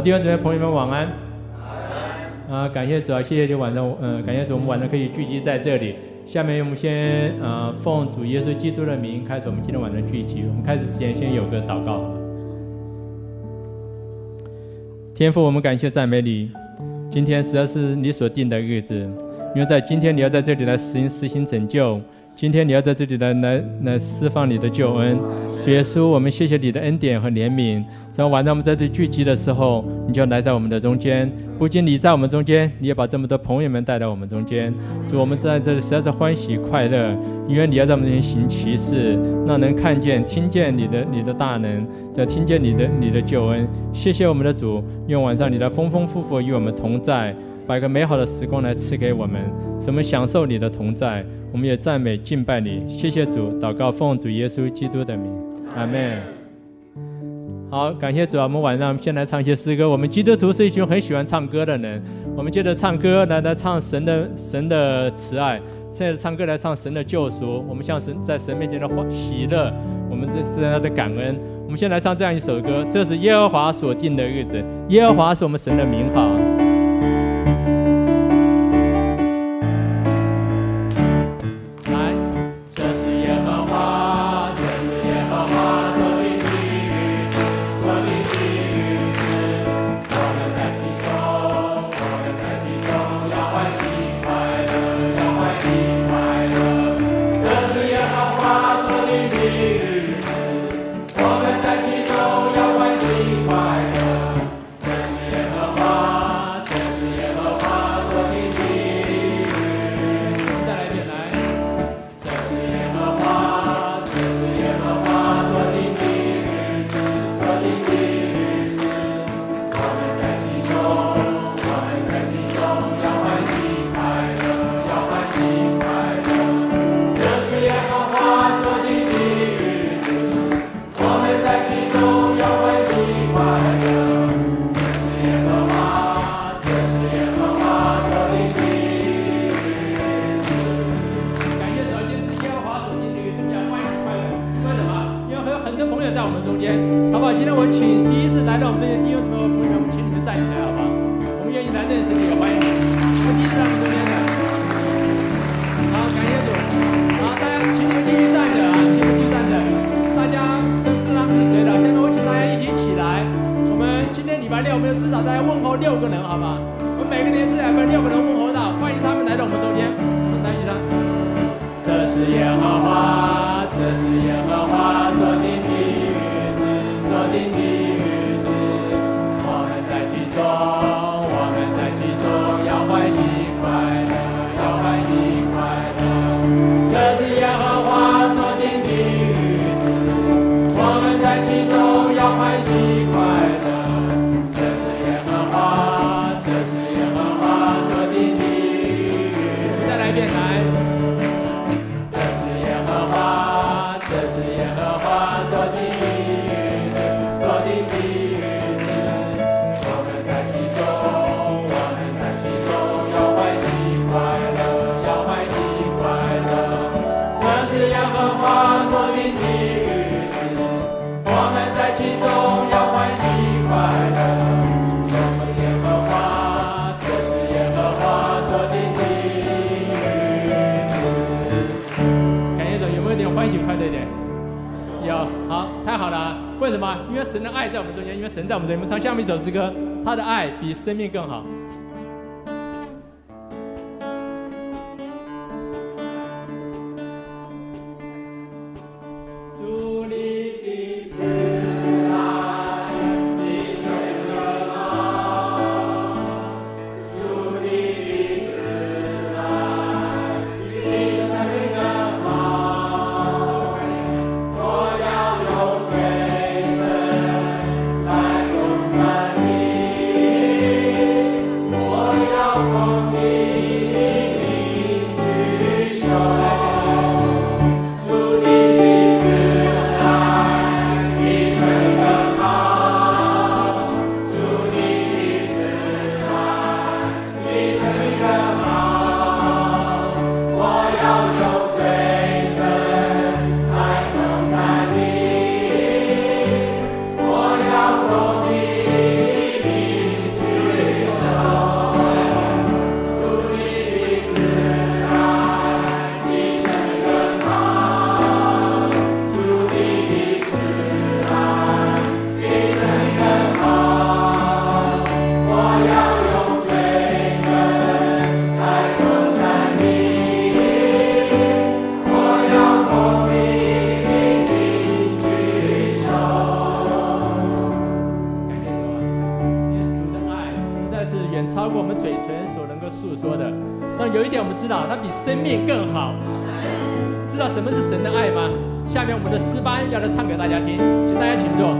弟兄姊妹朋友们晚安。感谢主啊，谢谢你晚上，感谢主，我们晚上可以聚集在这里。下面我们先奉主耶稣基督的名开始我们今天晚上聚集。我们开始之前先有个祷告。天父，我们感谢赞美你，今天实在是你所定的日子，因为在今天你要在这里来实行拯救，今天你要在这里来释放你的救恩。主耶稣，我们谢谢你的恩典和怜悯，在晚上我们在这聚集的时候，你就来在我们的中间，不仅你在我们中间，你也把这么多朋友们带到我们中间。主，我们在这里实在是欢喜快乐，因为你要在我们中间行奇事，让人看见听见你的大能，再听见你的救恩。谢谢我们的主，愿晚上你的丰丰富富与我们同在，把一个美好的时光来赐给我们，使我们享受你的同在。我们也赞美敬拜你，谢谢主，祷告奉主耶稣基督的名，阿们。好，感谢主啊！我们晚上先来唱一些诗歌。我们基督徒是一群很喜欢唱歌的人，我们接着唱歌来唱神的慈爱，现在唱歌来唱神的救赎。我们向神在神面前的喜乐，我们这是他的感恩。我们先来唱这样一首歌，这是耶和华所定的日子，耶和华是我们神的名号。 神的爱在我们中间，因为神在我们中间。我们唱下面一首诗歌，他的爱比生命更好。 来颂赞你。 诉说的。但有一点我们知道，它比生命更好。知道什么是神的爱吗？下面我们的诗班要来唱给大家听，请大家请坐。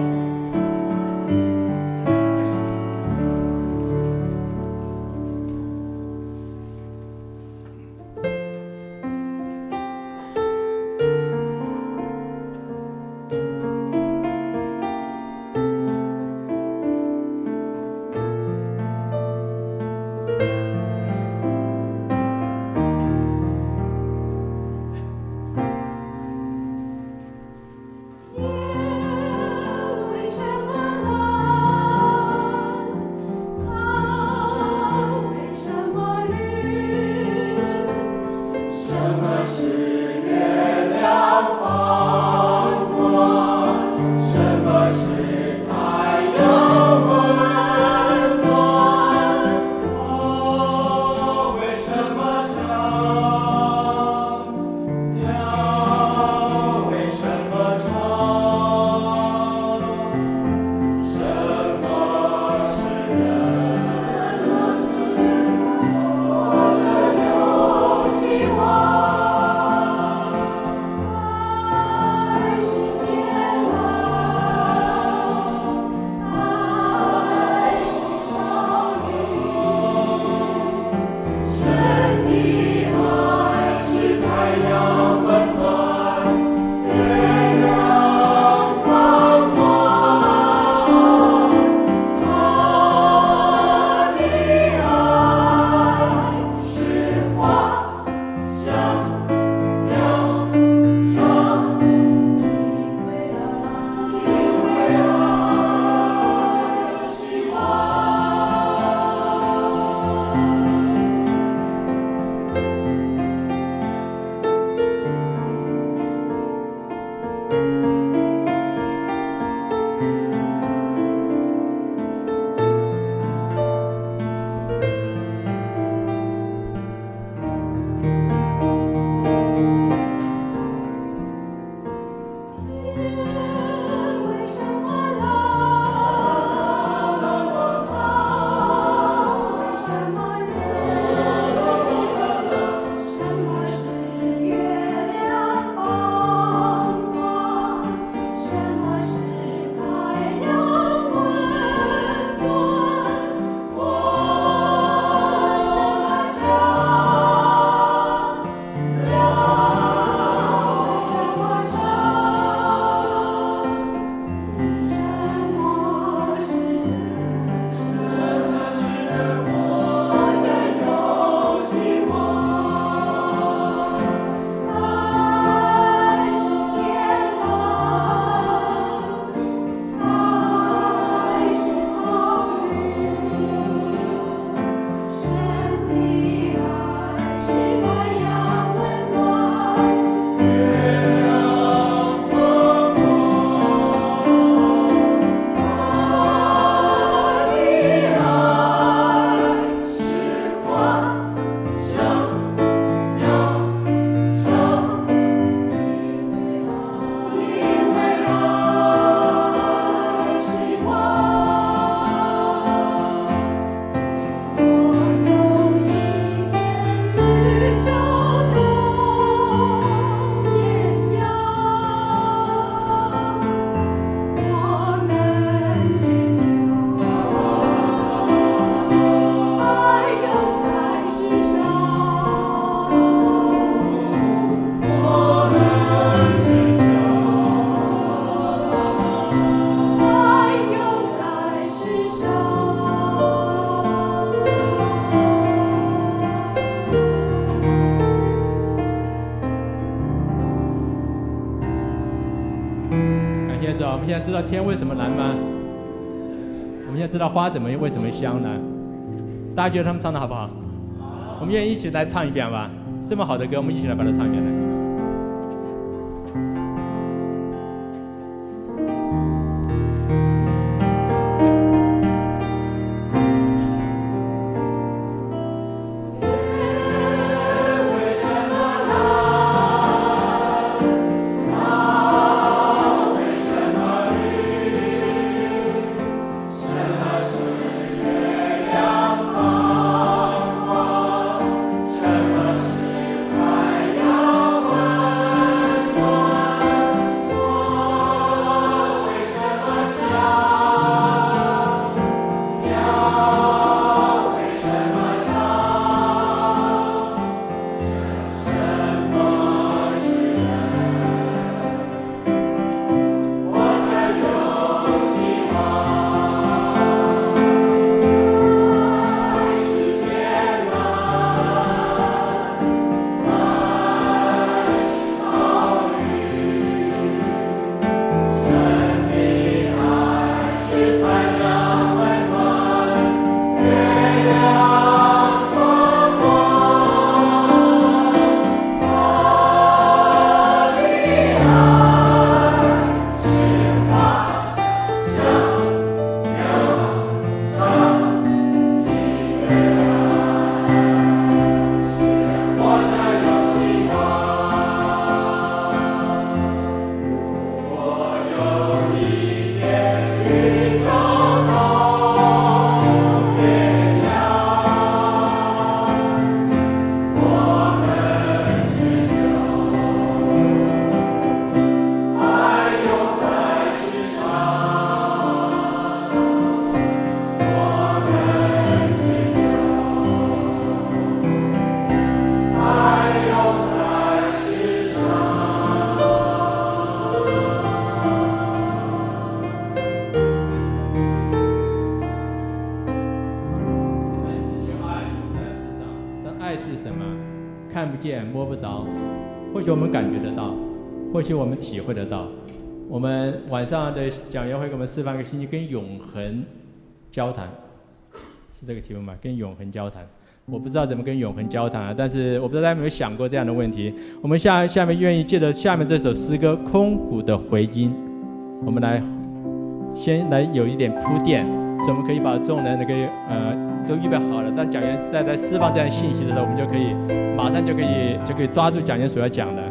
我们现在知道天为什么蓝吗？我们现在知道花为什么香呢？大家觉得他们唱的好不好？我们愿意一起来唱一遍吧。这么好的歌，我们一起来把它唱一遍来。 什么是月亮放光？ 爱是什么？看不见摸不着，或许我们感觉得到，或许我们体会得到。我们晚上的讲员会给我们示范一个信息，跟永恒交谈，是这个题目吗？跟永恒交谈。我不知道怎么跟永恒交谈啊，但是我不知道大家有没有想过这样的问题。我们下面愿意借着下面这首诗歌《空谷的回音》，我们先来有一点铺垫，所以我们可以把众人都预备好了。当讲员在释放这样信息的时候，我们就可以马上就可以抓住讲员所要讲的。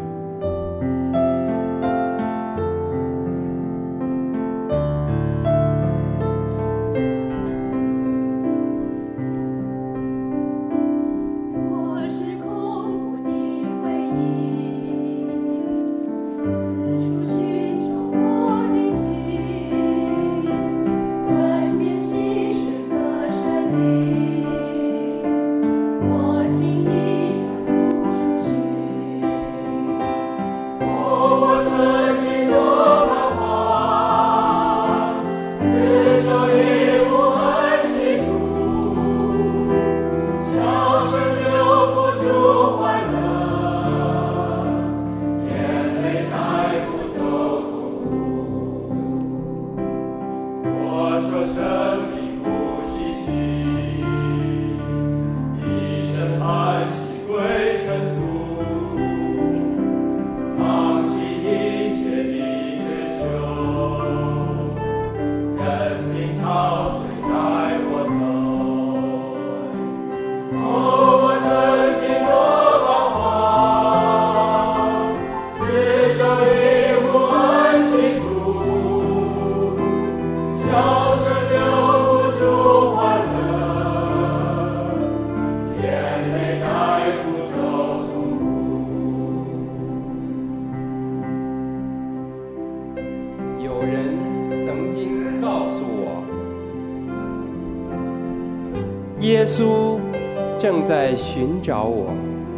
耶稣正在寻找我，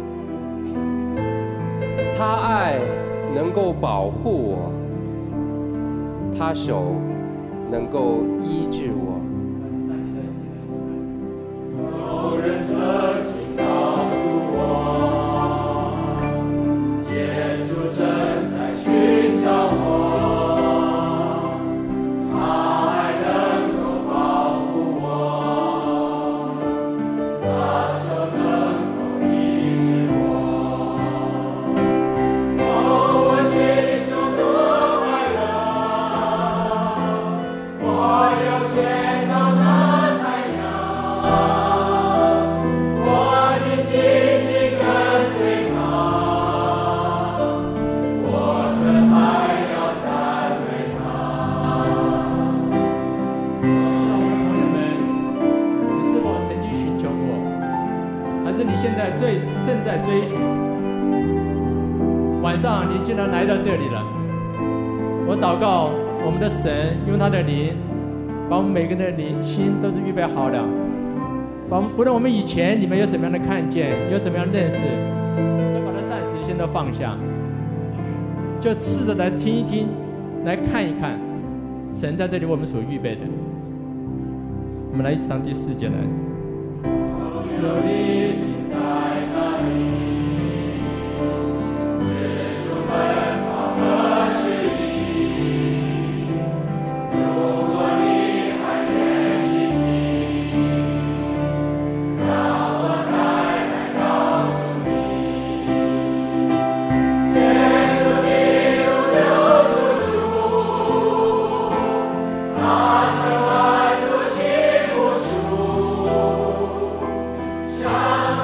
他爱能够保护我，他手能够医治我。 有人曾经告诉我，耶稣正在寻找我。 正在追寻，晚上你竟然来到这里了。我祷告，我们的神用他的灵，把我们每个人的心都是预备好了。不论我们以前你们有怎么样的看见，有怎么样的认识，都把它暂时先都放下，就试着来听一听，来看一看，神在这里为我们所预备的。我们来一起唱第4节来。 有你今在哪里？四处奔跑何时已？如果你还愿意听，让我再来告诉你，耶稣基督救赎主，他曾爱主亲无数。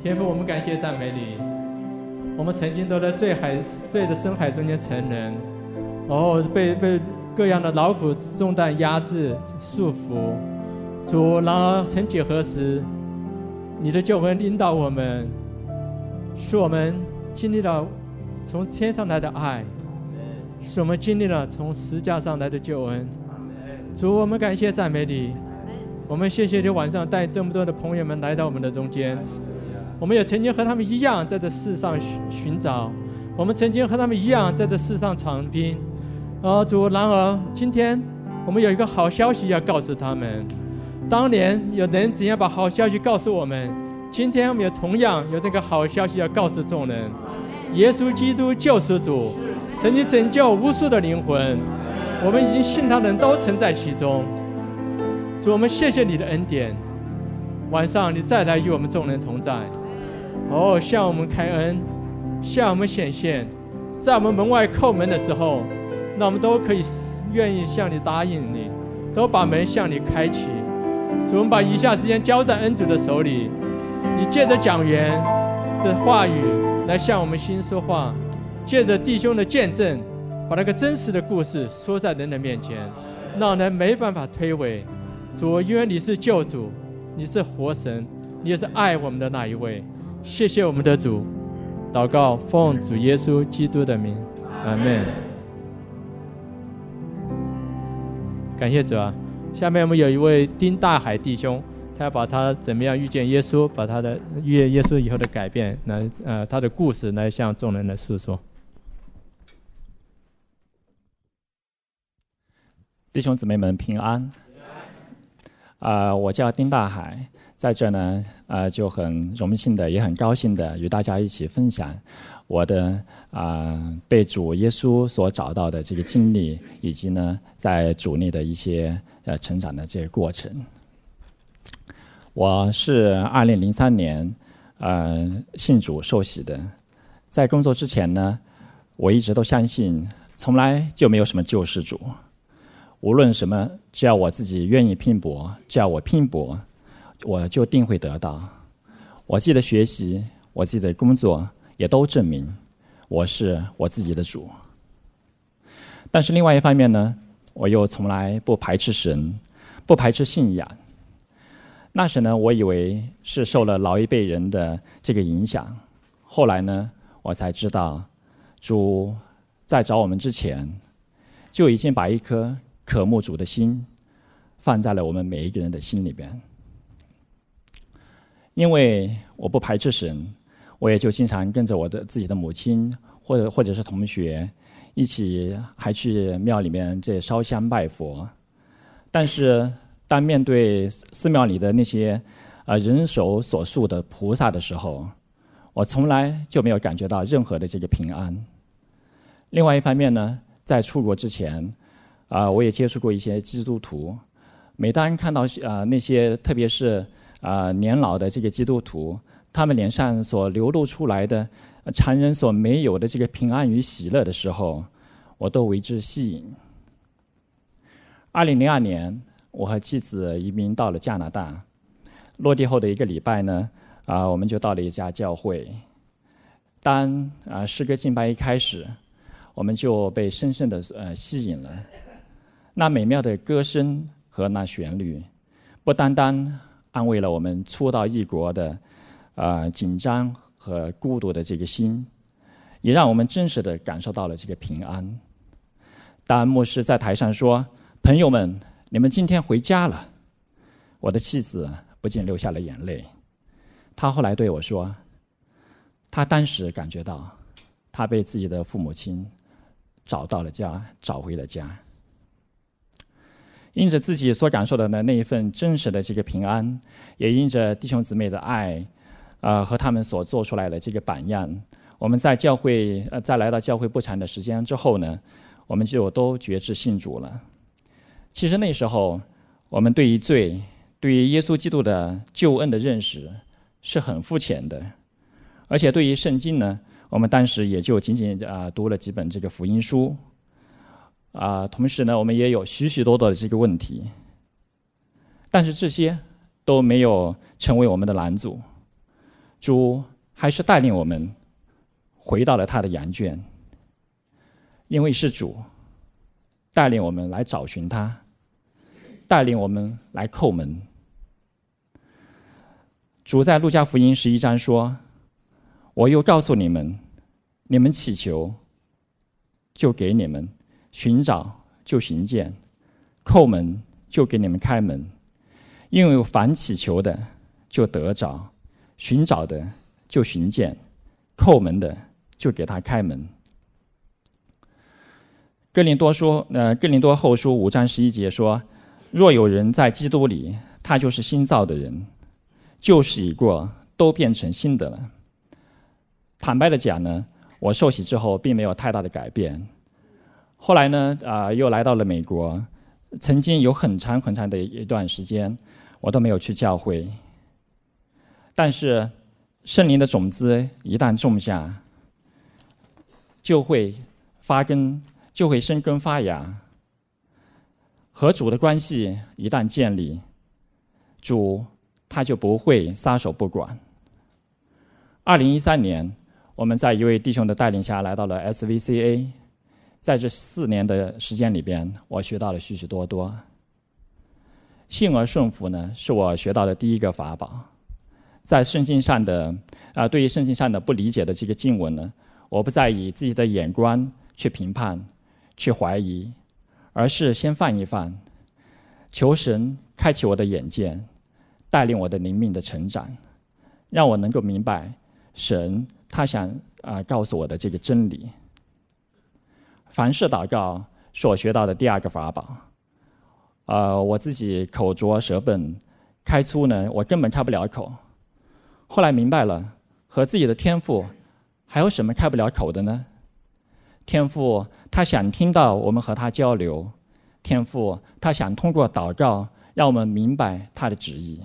天父，我们感谢赞美你。我们曾经都在罪的深海中间沉沦，被各样的劳苦重担压制束缚。主，然而曾几何时，你的救恩引导我们，使我们经历了从天上来的爱，使我们经历了从十架上来的救恩。主，我们感谢赞美你。我们谢谢你晚上带这么多的朋友们来到我们的中间，我们也曾经和他们一样在这世上寻找，我们曾经和他们一样在这世上闯拼。主，然而今天我们有一个好消息要告诉他们。当年有人怎样把好消息告诉我们，今天我们也同样有这个好消息要告诉众人。耶稣基督救赎主曾经拯救无数的灵魂，我们已经信他的人都曾在其中。主，我们谢谢你的恩典，晚上你再来与我们众人同在。向我们开恩，向我们显现，在我们门外叩门的时候，那我们都可以愿意向你答应你，都把门向你开启。主，我们把以下时间交在恩主的手里，你借着讲员的话语来向我们心说话，借着弟兄的见证，把那个真实的故事说在人的面前，让人没办法推诿。主，因为你是救主，你是活神，你也是爱我们的那一位。谢谢我们的主，祷告奉主耶稣基督的名，阿们。感谢主啊！下面我们有一位丁大海弟兄，他要把他怎么样遇见耶稣，把他的遇见耶稣以后的改变来他的故事来向众人来诉说。 弟兄姊妹们平安。我叫丁大海，在这呢，就很荣幸的，也很高兴的与大家一起分享我的被主耶稣所找到的这个经历，以及呢在主内的一些成长的这个过程。我是2003年信主受洗的，在工作之前呢，我一直都相信，从来就没有什么救世主。无论什么，只要我自己愿意拼搏，只要我拼搏，我就定会得到。我自己的学习，我自己的工作，也都证明我是我自己的主。但是另外一方面呢，我又从来不排斥神，不排斥信仰。那时呢，我以为是受了老一辈人的这个影响，后来呢，我才知道，主在找我们之前，就已经把一颗渴慕主的心放在了我们每一个人的心里边。因为我不排斥神，我也就经常跟着自己的母亲或者是同学一起还去庙里面这烧香拜佛。但是当面对寺庙里的那些人手所塑的菩萨的时候，我从来就没有感觉到任何的这个平安。另外一方面呢，在出国之前我也接触过一些基督徒，每当看到那些特别是年老的这个基督徒，他们脸上所流露出来的常人所没有的这个平安与喜乐的时候，我都为之吸引。2002年，我和妻子移民到了加拿大，落地后的1个礼拜呢，我们就到了一家教会。当诗歌敬拜一开始，我们就被深深的吸引了。那美妙的歌声和那旋律，不单单安慰了我们初到异国的紧张和孤独的这个心，也让我们真实的感受到了这个平安。当牧师在台上说：“朋友们，你们今天回家了。”我的妻子不禁流下了眼泪。她后来对我说，她当时感觉到，她被自己的父母亲找到了家，找回了家。因着自己所感受的那一份真实的这个平安，也因着弟兄姊妹的爱，和他们所做出来的这个榜样，我们在教会在来到教会不长的时间之后呢，我们就都决志信主了。其实那时候，我们对于罪，对于耶稣基督的救恩的认识是很肤浅的，而且对于圣经呢，我们当时也就仅仅读了几本这个福音书。同时呢，我们也有许许多多的这个问题，但是这些都没有成为我们的拦阻。 主还是带领我们回到了他的羊圈，因为是主带领我们来找寻他，带领我们来叩门。主在路加福音11章说：我又告诉你们，你们祈求就给你们，寻找就寻见，叩门就给你们开门。因为凡祈求的就得着，寻找的就寻见，叩门的就给他开门。哥林多后书5章11节说：若有人在基督里，他就是新造的人，旧事已过，都变成新的了。坦白的讲呢，我受洗之后并没有太大的改变。后来呢，又来到了美国，曾经有很长很长的一段时间，我都没有去教会。但是圣灵的种子一旦种下，就会发根，就会生根发芽。和主的关系一旦建立，主他就不会撒手不管。2013年，我们在一位弟兄的带领下来到了 SVCA， 在这4年的时间里边，我学到了许许多多。信而顺服呢，是我学到的第一个法宝。在圣经上的对于圣经上的不理解的这个经文呢，我不再以自己的眼光去评判、去怀疑，而是先放一放，求神开启我的眼界，带领我的灵命的成长，让我能够明白神他想告诉我的这个真理。凡事祷告是我学到的第2个法宝。我自己口拙舌笨，开粗呢，我根本开不了口。后来明白了，和自己的天父还有什么开不了口的呢？天父他想听到我们和他交流，天父他想通过祷告让我们明白他的旨意。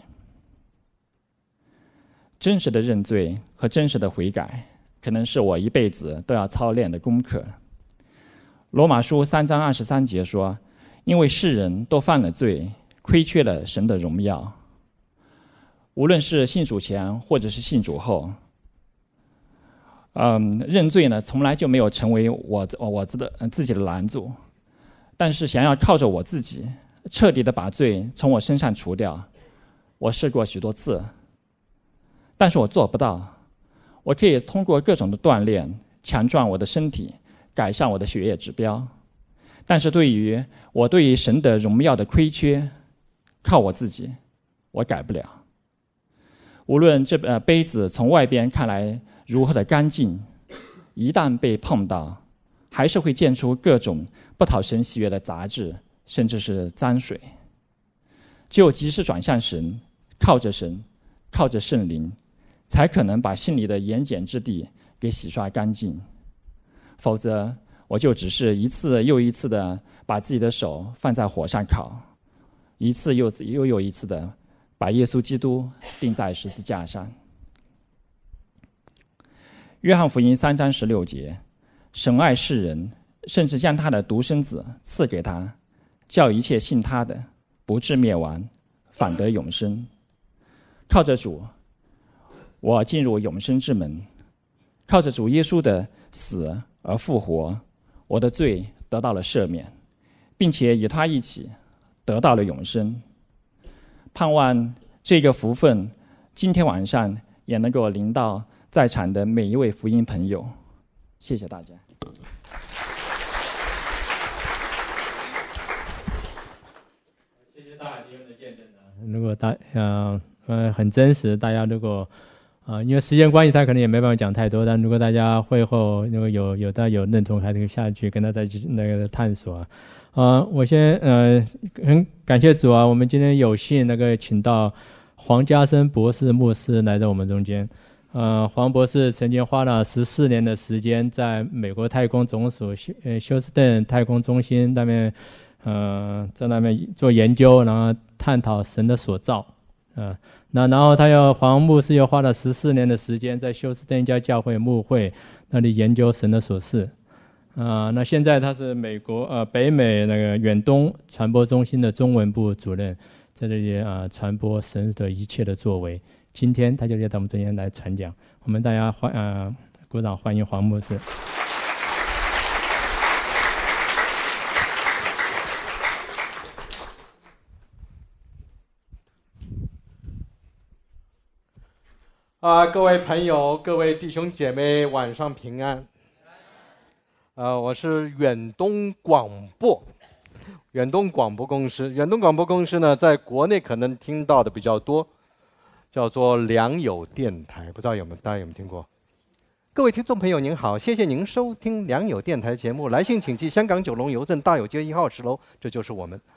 真实的认罪和真实的悔改，可能是我一辈子都要操练的功课。罗马书3章23节说：因为世人都犯了罪，亏缺了神的荣耀。无论是信主前或者是信主后，认罪呢，从来就没有成为我自己的拦阻。但是想要靠着我自己彻底的把罪从我身上除掉，我试过许多次，但是我做不到。我可以通过各种的锻炼强壮我的身体，改善我的血液指标，但是对于神的荣耀的亏缺，靠我自己我改不了。无论这杯子从外边看来如何的干净，一旦被碰到，还是会溅出各种不讨神喜悦的杂质，甚至是脏水。只有及时转向神，靠着神，靠着圣灵，才可能把心里的盐碱之地给洗刷干净。否则我就只是一次又一次的把自己的手放在火上烤，一次又一次的把耶稣基督钉在十字架上。约翰福音3章16节：神爱世人，甚至将他的独生子赐给他，叫一切信他的不至灭亡，反得永生。靠着主，我进入永生之门；靠着主耶稣的死而复活，我的罪得到了赦免，并且与他一起得到了永生。盼望这个福分今天晚上也能够临到在场的每一位福音朋友。谢谢大家。 谢谢大家弟兄的见证。如果很真实，大家如果因为时间关系，他可能也没办法讲太多。但如果大家会后如果有认同，还可以下去跟他再那个探索。我先很感谢主啊，我们今天有幸请到黄家生博士牧师来到我们中间。黄博士曾经花了14年的时间在美国太空总署休斯顿太空中心那边在那边做研究，然后探讨神的所造。然后黄牧师又花了14年的时间在休斯顿一家教会牧会那里研究神的所事。那现在他是美国北美远东传播中心的中文部主任，在这里传播神的一切的作为。 今天他就要到我们这边来传讲。我们大家鼓掌欢迎黄牧师。 各位朋友，各位弟兄姐妹，晚上平安。我是远东广播公司。远东广播公司呢，在国内可能听到的比较多，叫做良友电台，不知道大家有没有听过？各位听众朋友您好，谢谢您收听良友电台节目，来信请寄香港九龙邮政大有街1号10楼，这就是我们。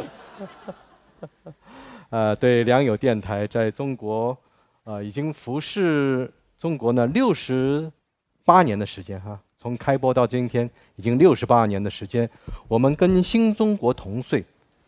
对，良友电台在中国已经服侍中国呢68年的时间哈，从开播到今天已经68年的时间。我们跟新中国同岁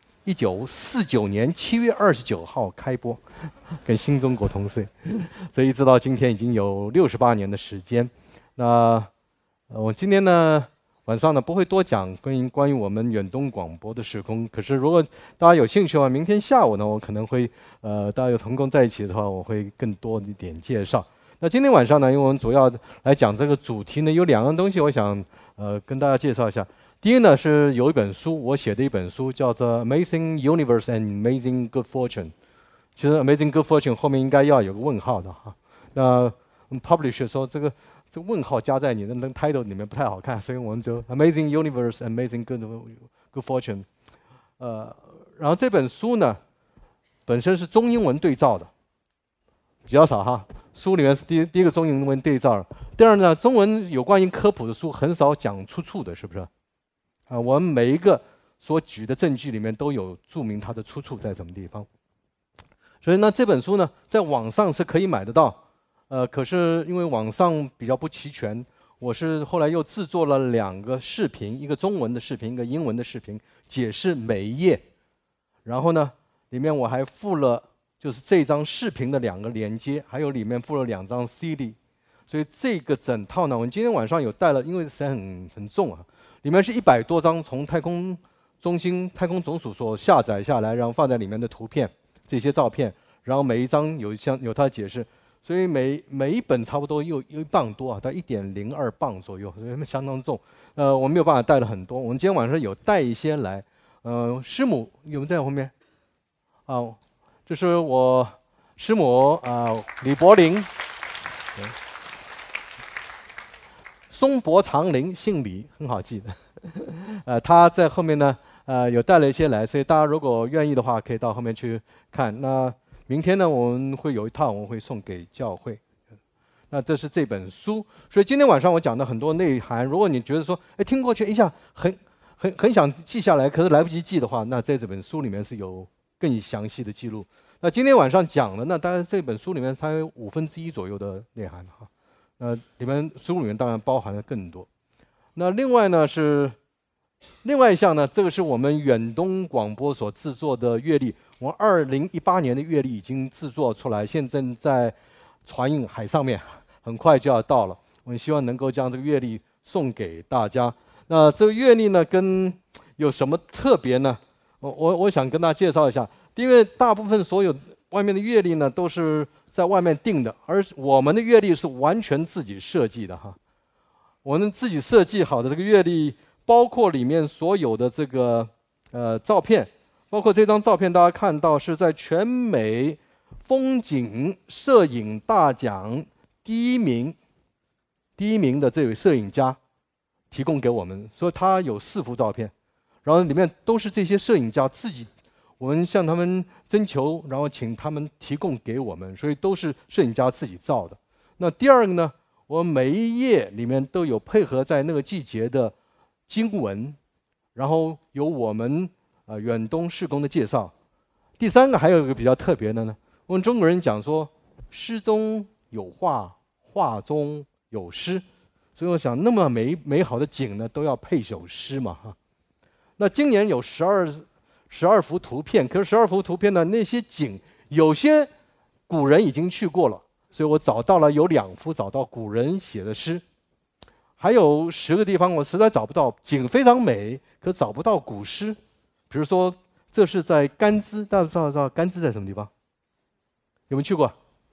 ，1949年7月29号开播，跟新中国同岁，所以一直到今天已经有68年的时间。那我今天呢晚上呢不会多讲关于我们远东广播的事工，可是如果大家有兴趣的话，明天下午呢我可能会大家有同工在一起的话，我会更多一点介绍。那今天晚上呢，因为我们主要来讲这个主题呢，有2样东西我想跟大家介绍一下。第一呢是有一本书，我写的一本书叫做《Amazing Universe and Amazing Good Fortune》。其实 Amazing Good Fortune 后面应该要有个问号的哈。那publisher 说这个问号加在你的那 title 里面不太好看，所以我们就 Amazing Universe and Amazing Good Fortune。然后这本书呢本身是中英文对照的，比较少哈。书里面是第一个中英文对照。第二呢，中文有关于科普的书很少讲出处的，是不是？我们每一个所举的证据里面都有注明它的出处在什么地方。所以呢，这本书呢在网上是可以买得到。可是因为网上比较不齐全，我是后来又制作了2个视频，一个中文的视频，一个英文的视频，解释每一页。然后呢，里面我还附了就是这张视频的2个连接，还有里面附了2张 CD。所以这个整套呢，我们今天晚上有带了，因为实在很重啊，里面是100多张从太空总署所下载下来，然后放在里面的图片，这些照片，然后每一张有它的解释。所以每一本差不多有1磅多啊，到1.02磅左右，所以相当重。我没有办法带了很多，我们今天晚上有带一些来。师母有没有在后面？这是我师母李柏林，松柏长林，姓李，很好记的。他在后面呢，有带了一些来，所以大家如果愿意的话，可以到后面去看。那明天呢，我们会有一套，我们会送给教会。那这是这本书，所以今天晚上我讲的很多内涵，如果你觉得说，听过去一下很想记下来，可是来不及记的话，那在这本书里面是有更详细的记录。那今天晚上讲的，那当然这本书里面它有1/5左右的内涵哈。书里面当然包含了更多。那另外呢是另外一项呢，这个是我们远东广播所制作的乐历。我们2018年的乐历已经制作出来，现在正在船运海上面，很快就要到了。我们希望能够将这个乐历送给大家。那这个乐历呢，跟有什么特别呢？我想跟大家介绍一下。因为大部分所有外面的乐历呢，都是在外面订的，而我们的乐历是完全自己设计的哈。我们自己设计好的这个乐历，包括里面所有的这个照片。包括这张照片，大家看到是在全美风景摄影大奖第一名的这位摄影家提供给我们，所以他有4幅照片，然后里面都是这些摄影家自己，我们向他们征求，然后请他们提供给我们，所以都是摄影家自己照的。那第二个呢，我们每一页里面都有配合在那个季节的经文，然后有我们远东事工的介绍。第3个还有一个比较特别的呢，我们中国人讲说诗中有画，画中有诗，所以我想那么美好的景呢，都要配首诗嘛哈。那今年有12幅图片，可是12幅图片呢，那些景有些古人已经去过了，所以我找到了有2幅找到古人写的诗，还有10个地方我实在找不到，景非常美，可找不到古诗。比如说，这是在甘孜，大家知道甘孜在什么地方？有没有去过？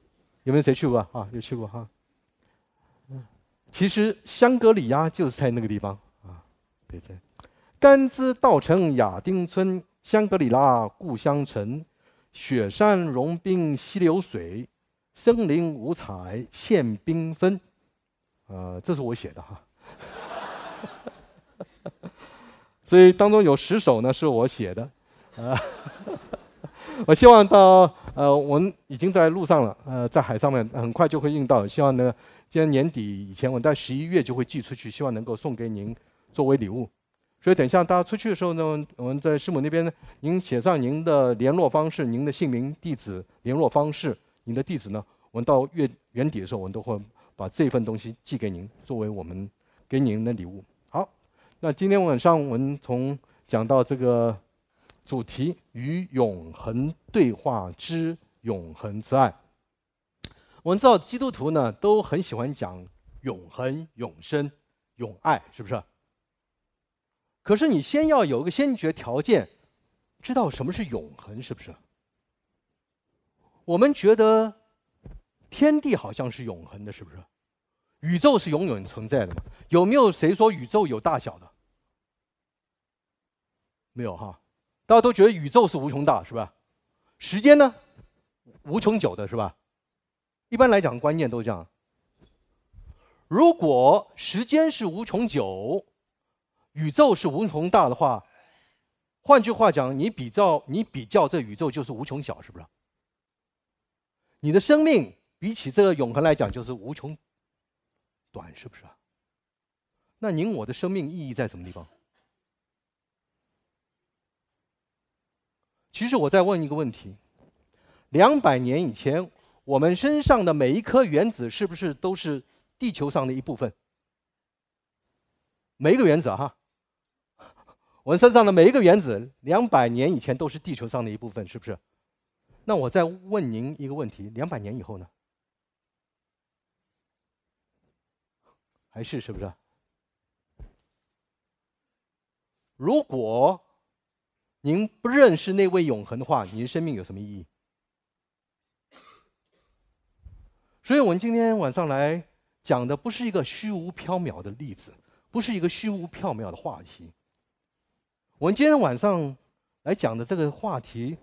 有没有谁去过啊？有去过哈。其实香格里拉就是在那个地方啊，对对。甘孜稻城亚丁村，香格里拉故乡城，雪山融冰溪流水，森林五彩现缤纷。这是我写的哈。所以当中有10首呢是我写的，我希望到我们已经在路上了，在海上面很快就会运到，希望呢今年年底以前，我在11月就会寄出去，希望能够送给您作为礼物。所以等一下大家出去的时候呢，我们在师母那边呢，您写上您的联络方式、您的姓名、地址、联络方式、您的地址呢，我们到月底的时候，我们都会把这份东西寄给您，作为我们给您的礼物。好，那今天晚上我们从讲到这个主题与永恒对话之永恒之爱。我们知道基督徒呢都很喜欢讲永恒、永生、永爱，是不是？可是你先要有一个先决条件，知道什么是永恒，是不是？我们觉得天地好像是永恒的，是不是？宇宙是永远存在的嘛？有没有谁说宇宙有大小的？没有哈，大家都觉得宇宙是无穷大，是吧？时间呢，无穷久的，是吧？一般来讲，观念都这样。如果时间是无穷久，宇宙是无穷大的话，换句话讲，你比较这宇宙就是无穷小，是不是？你的生命比起这个永恒来讲就是无穷短，是不是？那您我的生命意义在什么地方？其实我在问一个问题：200年以前，我们身上的每一颗原子是不是都是地球上的一部分？每一个原子哈，我们身上的每一个原子，200年以前都是地球上的一部分，是不是？那我再问您一个问题：200年以后呢？还是不是？如果您不认识那位永恒的话，您的生命有什么意义？所以我们今天晚上来讲的不是一个虚无缥缈的例子，不是一个虚无缥缈的话题。我们今天晚上来讲的这个话题，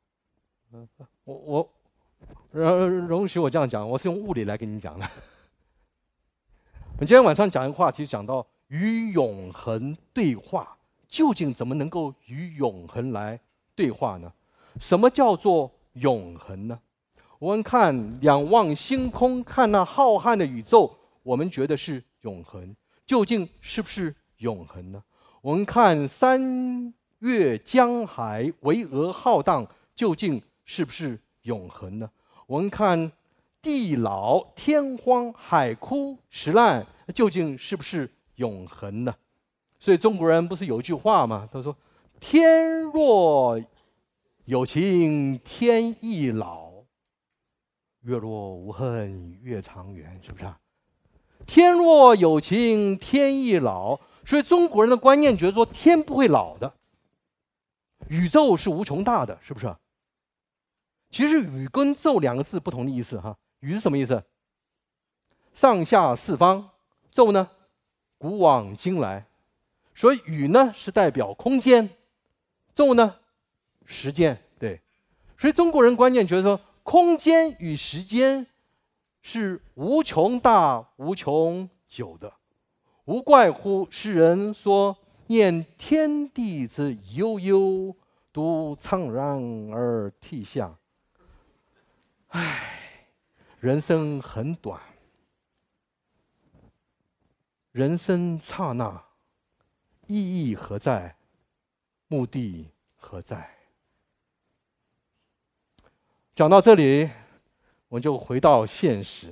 容许我这样讲，我是用物理来跟你讲的。我们今天晚上讲一个话题，讲到与永恒对话，究竟怎么能够与永恒来对话呢？什么叫做永恒呢？我们看仰望星空，看那浩瀚的宇宙，我们觉得是永恒，究竟是不是永恒呢？我们看山岳江海，巍峨浩荡，究竟是不是永恒呢？我们看地老天荒，海枯石烂，究竟是不是永恒呢？所以中国人不是有句话吗？他说：“天若有情天亦老，月若无恨月长圆。”是不是啊？天若有情天亦老，所以中国人的观念觉得说天不会老的，宇宙是无穷大的，是不是？其实宇跟宙两个字不同的意思哈。宇是什么意思？上下四方，宙呢，古往今来。所以宇呢是代表空间，宙呢时间，对。所以中国人观念觉得说，空间与时间是无穷大、无穷久的，无怪乎诗人说：“念天地之悠悠，独怆然而涕下。”唉，人生很短，人生刹那，意义何在？目的何在？讲到这里，我就回到现实。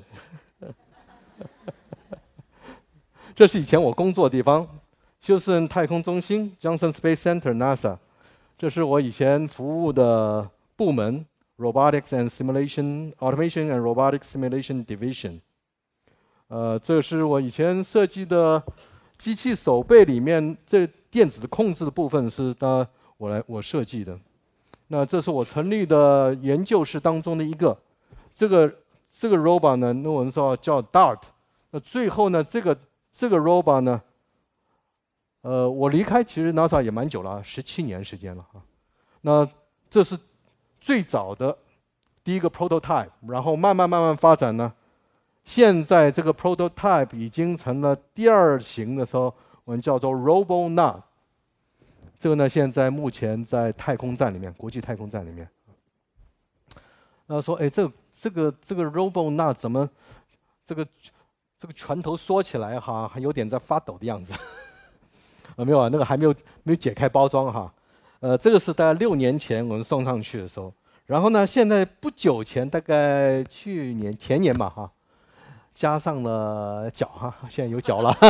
这是以前我工作的地方，休斯顿太空中心 （Johnson Space Center，NASA）。这是我以前服务的部门 ，Robotics and Simulation Automation and Robotics Simulation Division。这是我以前设计的机器手背里面这电子的控制的部分是我设计的。那这是我成立的研究室当中的一个，这个这个 robot 呢，那我们说叫 DART。那最后呢，这个 robot 呢，我离开其实 NASA 也蛮久了，17年时间了啊。那这是最早的第一个 prototype， 然后慢慢发展呢。现在这个 prototype 已经成了第2型的时候，我们叫做 RoboNaut。这个呢，现在目前在太空站里面，国际太空站里面。然后说，哎，这个 RoboNaut 怎么这个拳头缩起来哈，还有点在发抖的样子。没有啊，那个还没有解开包装哈。这个是大概6年前我们送上去的时候。然后呢，现在不久前，大概前年吧哈。加上了脚哈，现在有脚了。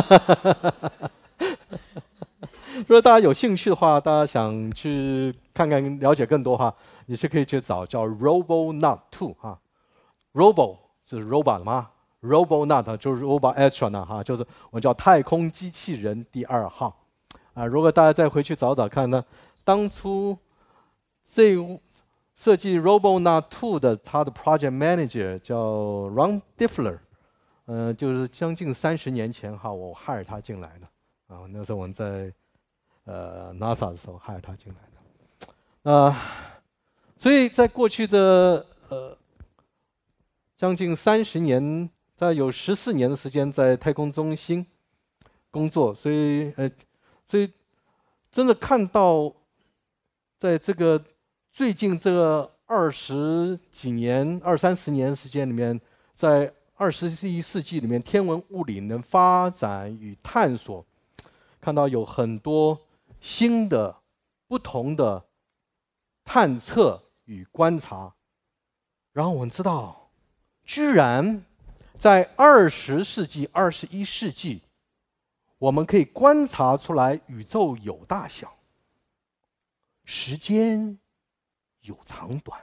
如果大家有兴趣的话，大家想去看看了解更多哈，你是可以去找叫 RoboNaut 2哈。Robo 就是 robot 吗 ？RoboNaut 就是 Robot Astronaut 哈，就是我们叫太空机器人第2号。如果大家再回去找找看呢，当初设计 RoboNaut 2的他的 Project Manager 叫 Ron Diffler。就是将近30年前哈，我害他进来的啊。那时候我们在NASA 的时候害他进来的。所以在过去的将近30年，在有14年的时间在太空中心工作，所以真的看到，在这个最近这个20几年、20-30年的时间里面，在21世纪里面，天文物理的发展与探索，看到有很多新的、不同的探测与观察，然后我们知道，居然在20世纪、21世纪，我们可以观察出来宇宙有大小，时间有长短。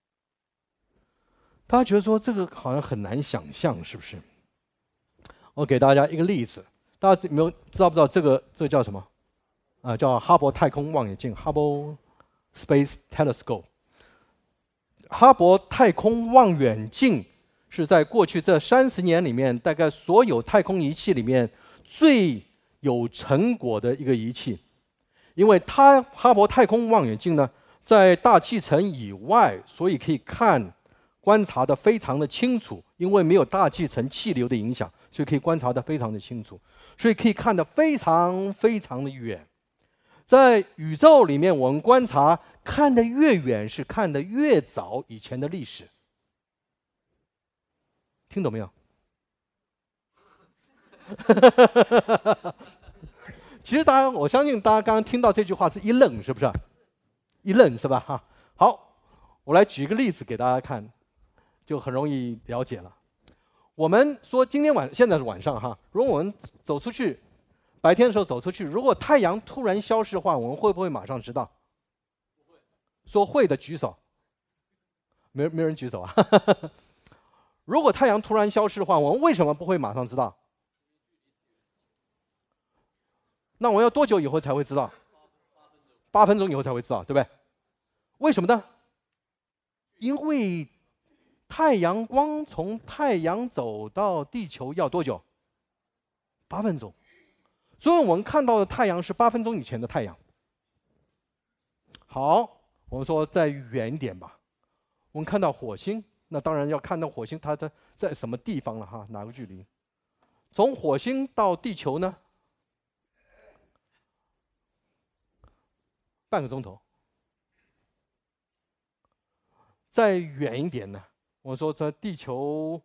大家觉得说这个好像很难想象，是不是？我给大家一个例子，大家知道不知道这个叫什么？叫哈勃太空望远镜 （Hubble Space Telescope）。哈勃太空望远镜是在过去这30年里面，大概所有太空仪器里面最有成果的一个仪器，因为哈勃太空望远镜呢，在大气层以外，所以可以观察得非常的清楚，因为没有大气层气流的影响，所以可以观察得非常的清楚，所以可以看得非常非常的远。在宇宙里面，我们观察看得越远，是看得越早以前的历史。听懂没有？其实我相信大家刚刚听到这句话是一愣，是不是？一愣是吧？哈，好，我来举一个例子给大家看。就很容易了解了。我们说现在是晚上哈，如果我们走出去，白天的时候走出去，如果太阳突然消失的话，我们会不会马上知道？不会。说会的举手。没人举手啊。如果太阳突然消失的话，我们为什么不会马上知道？那我们要多久以后才会知道？8分钟以后才会知道，对不对？为什么呢？因为太阳光从太阳走到地球要多久？8分钟。所以我们看到的太阳是8分钟以前的太阳。好，我们说再远一点吧。我们看到火星，那当然要看到火星它在什么地方了哈，哪个距离？从火星到地球呢？半个钟头。再远一点呢？我说在地球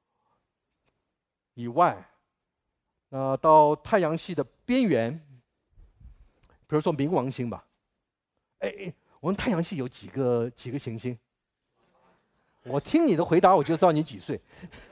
以外，到太阳系的边缘，比如说冥王星吧。我们太阳系有几个行星？我听你的回答，我就知道你几岁。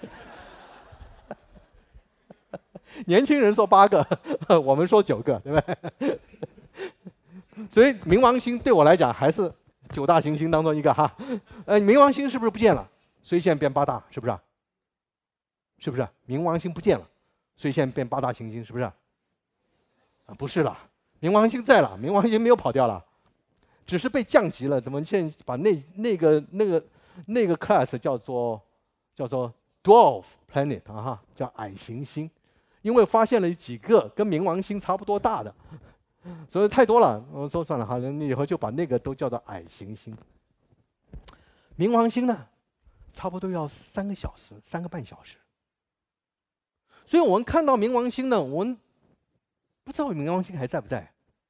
年轻人说8个，我们说9个，对不对？所以冥王星对我来讲还是9大行星当中一个哈。冥王星是不是不见了？所以现在变8大，是不是？是不是？冥王星不见了，所以现在变8大行星，是不是？不是了，冥王星在了，冥王星没有跑掉了，只是被降级了。怎么现在把那个 class 叫做叫做 dwarf planet 叫矮行星，因为发现了几个跟冥王星差不多大的，所以太多了，我说算了，好了，你以后就把那个都叫做矮行星。冥王星呢，差不多要3个小时，3个半小时。所以我们看到冥王星呢，我们不知道冥王星还在不在。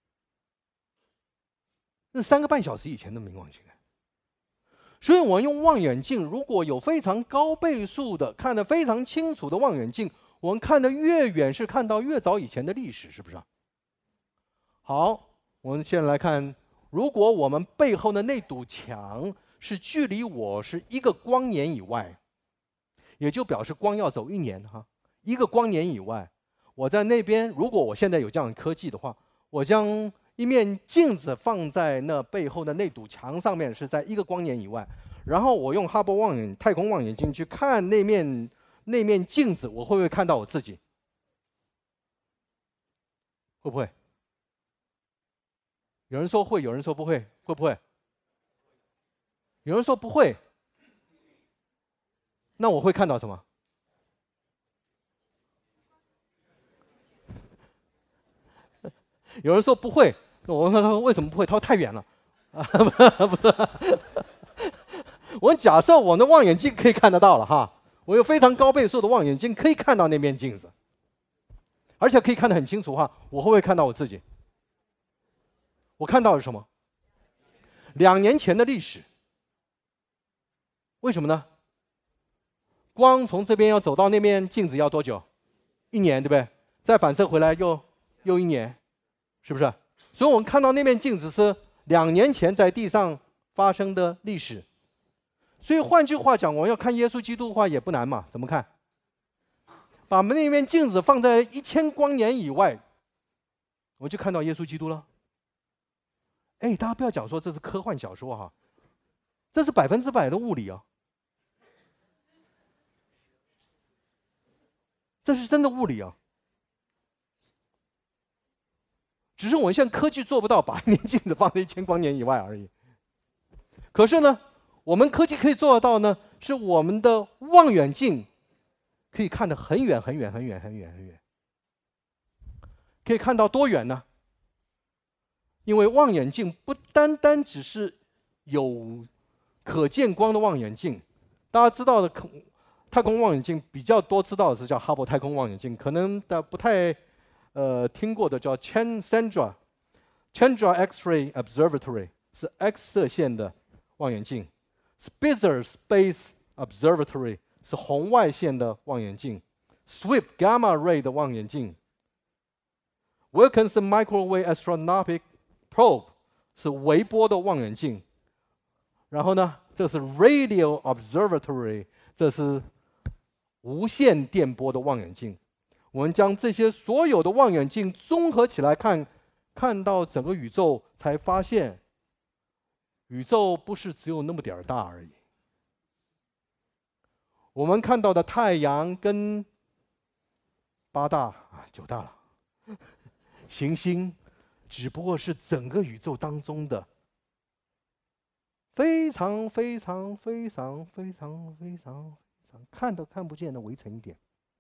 那3个半小时以前的冥王星。所以我们用望远镜，如果有非常高倍数的、看得非常清楚的望远镜，我们看得越远，是看到越早以前的历史，是不是？好，我们现在来看，如果我们背后的那堵墙是距离我是1个光年以外，也就表示光要走1年1个光年以外，我在那边，如果我现在有这样的科技的话，我将一面镜子放在那背后的那堵墙上面，是在1个光年以外，然后我用哈勃太空望远镜去看那面镜子，我会不会看到我自己？会不会？有人说会，有人说不会，会不会？有人说不会，那我会看到什么？有人说不会，我问他说为什么不会？他说太远了。不是，我假设我的望远镜可以看得到了我有非常高倍数的望远镜可以看到那面镜子，而且可以看得很清楚我会不会看到我自己？我看到的是什么？2年前的历史。为什么呢？光从这边要走到那面镜子要多久？1年，对不对？再反射回来又1年，是不是？所以我们看到那面镜子是2年前在地上发生的历史。所以换句话讲，我们要看耶稣基督的话也不难嘛。怎么看？把那面镜子放在1000光年以外，我就看到耶稣基督了。哎，大家不要讲说这是科幻小说这是100%的物理这是真的物理只是我们现在科技做不到把一面镜子放在1000光年以外而已。可是呢，我们科技可以做得到呢，是我们的望远镜可以看得很远很远很远很远很远。可以看到多远呢？因为望远镜不单单只是有可见光的望远镜，大家知道的太空望远镜比较多知道的是叫哈勃太空望远镜，可能大家不太听过的叫 Chandra X-ray Observatory 是 X 射线的望远镜， Spitzer Space Observatory 是红外线的望远镜， Swift Gamma Ray 的望远镜， Wilkinson Microwave Astronomic Probe 是微波的望远镜，然后呢，这是 Radio Observatory， 这是无线电波的望远镜。我们将这些所有的望远镜综合起来看，看到整个宇宙，才发现宇宙不是只有那么点儿大而已。我们看到的太阳跟8大9大了，行星只不过是整个宇宙当中的非常非常非常非常非常看都看不见的围成一点。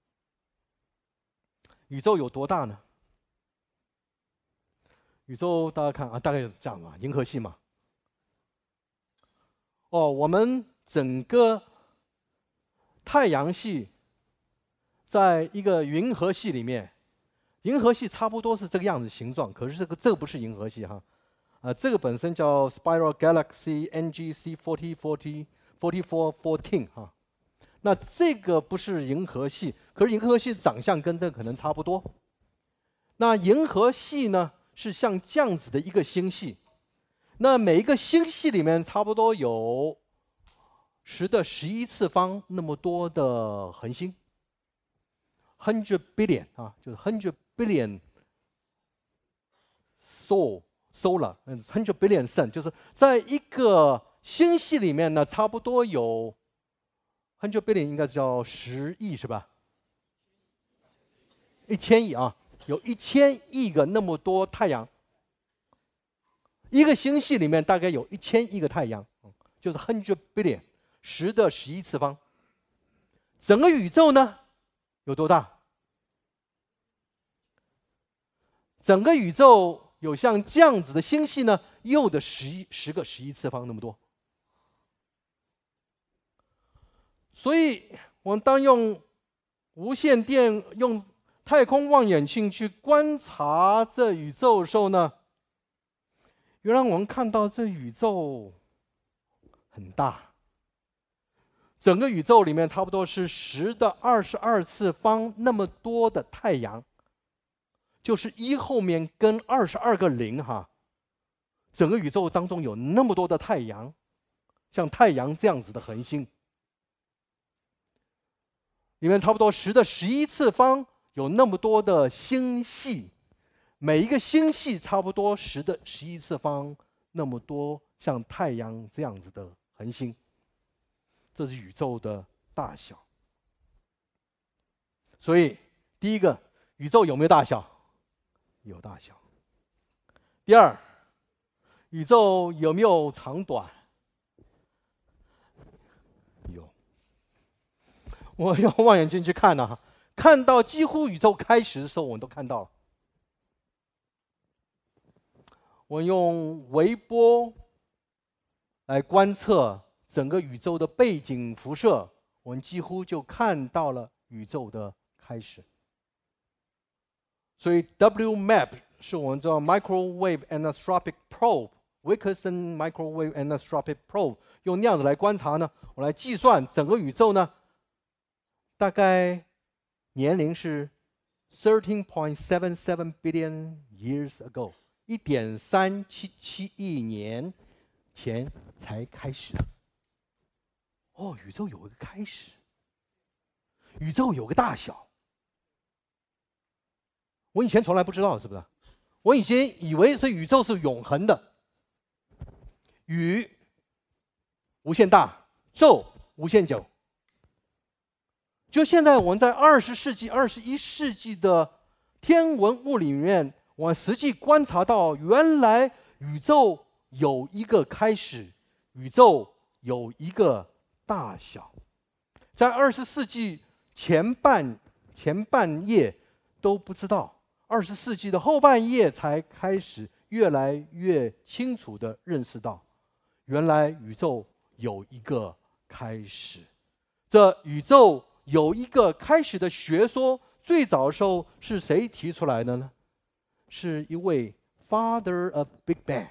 宇宙有多大呢？宇宙大家看大概这样银河系嘛。我们整个太阳系在一个银河系里面，银河系差不多是这个样子形状，可是这个不是银河系这个本身叫 Spiral Galaxy NGC 4414那这个不是银河系，可是银河系长相跟这个可能差不多。那银河系呢，是像这样子的一个星系，那每一个星系里面差不多有10的11次方那么多的恒星，100 billion 就是 100 billion solar 100 billion sun， 就是在一个星系里面呢，差不多有100 billion 应该是叫10亿是吧？1000亿有1000亿个那么多太阳。一个星系里面大概有1000亿个太阳，就是100 billion 10的11次方。 整个宇宙呢有多大？整个宇宙有像这样子的星系呢，又的10个11次方那么多。所以我们当用无线电、用太空望远镜去观察这宇宙的时候呢，原来我们看到这宇宙很大。整个宇宙里面差不多是10的22次方那么多的太阳，就是1后面跟22个0哈。整个宇宙当中有那么多的太阳，像太阳这样子的恒星，里面差不多10的11次方有那么多的星系，每一个星系差不多10的11次方那么多像太阳这样子的恒星。这是宇宙的大小。所以第一个，宇宙有没有大小？有大小。第二，宇宙有没有长短？有。我用望远镜去看呢，看到几乎宇宙开始的时候，我们都看到了。我用微波来观测整个宇宙的背景辐射，我们几乎就看到了宇宙的开始。所以 WMAP 是我们叫 Microwave Anisotropy Probe， Wilkinson Microwave Anisotropy Probe， 用那样子来观察呢，我来计算整个宇宙呢，大概年龄是 13.77 billion years ago， 1.377亿年前才开始。哦，宇宙有一个开始，宇宙有个大小。我以前从来不知道，是不是？我以前以为是宇宙是永恒的，宇无限大，宙无限久。就现在我们在20世纪、21世纪的天文物理里面，我实际观察到，原来宇宙有一个开始，宇宙有一个大小。在20世纪前半叶都不知道，20世纪的后半叶才开始越来越清楚地认识到，原来宇宙有一个开始。这宇宙有一个开始的学说，最早的时候是谁提出来的呢？是一位 Father of Big Bang。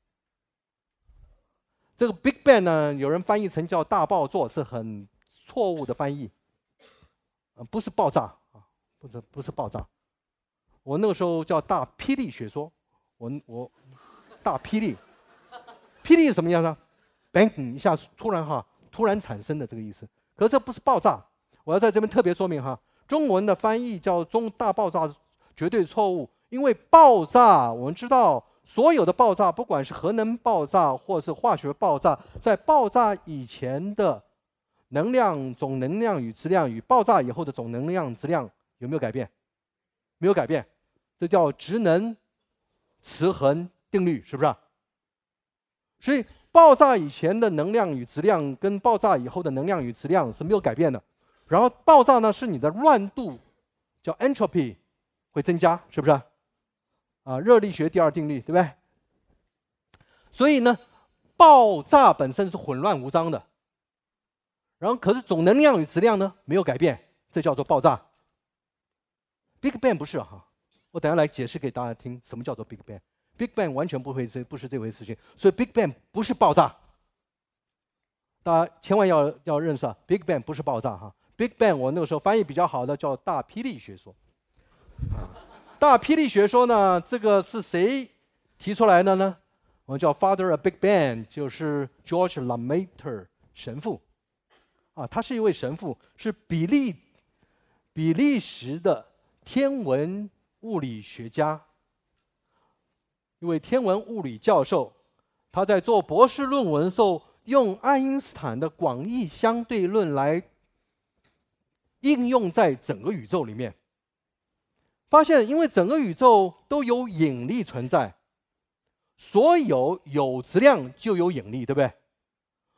这个 Big Bang 呢，有人翻译成叫大爆作，是很错误的翻译，不是爆炸啊，不是爆炸。我那个时候叫大霹雳学说，我大霹雳，霹雳是什么样呢 ？bang 一下突然产生的这个意思。可是这不是爆炸，我要在这边特别说明哈，中文的翻译叫大爆炸绝对错误，因为爆炸我们知道。所有的爆炸，不管是核能爆炸或是化学爆炸，在爆炸以前的能量、总能量与质量与爆炸以后的总能量、质量有没有改变？没有改变，这叫质能磁恒定律，是不是？所以爆炸以前的能量与质量跟爆炸以后的能量与质量是没有改变的。然后爆炸呢，是你的乱度叫 entropy 会增加，是不是？热力学第二定律，对不对？所以呢，爆炸本身是混乱无章的，然后可是总能量与质量呢没有改变，这叫做爆炸。Big Bang 不是哈，我等下来解释给大家听什么叫做 Big Bang。Big Bang 完全不是这回事情，所以 Big Bang 不是爆炸，大家千万要认识啊 ，Big Bang 不是爆炸哈。Big Bang 我那个时候翻译比较好的叫大霹雳学说。大霹雳学说呢，这个是谁提出来的呢？我们叫 Father of Big Bang， 就是 George Lemaitre 神父，他是一位神父，是比利时的天文物理学家，一位天文物理教授。他在做博士论文的时候，用爱因斯坦的广义相对论来应用在整个宇宙里面。发现，因为整个宇宙都有引力存在，所有质量就有引力，对不对？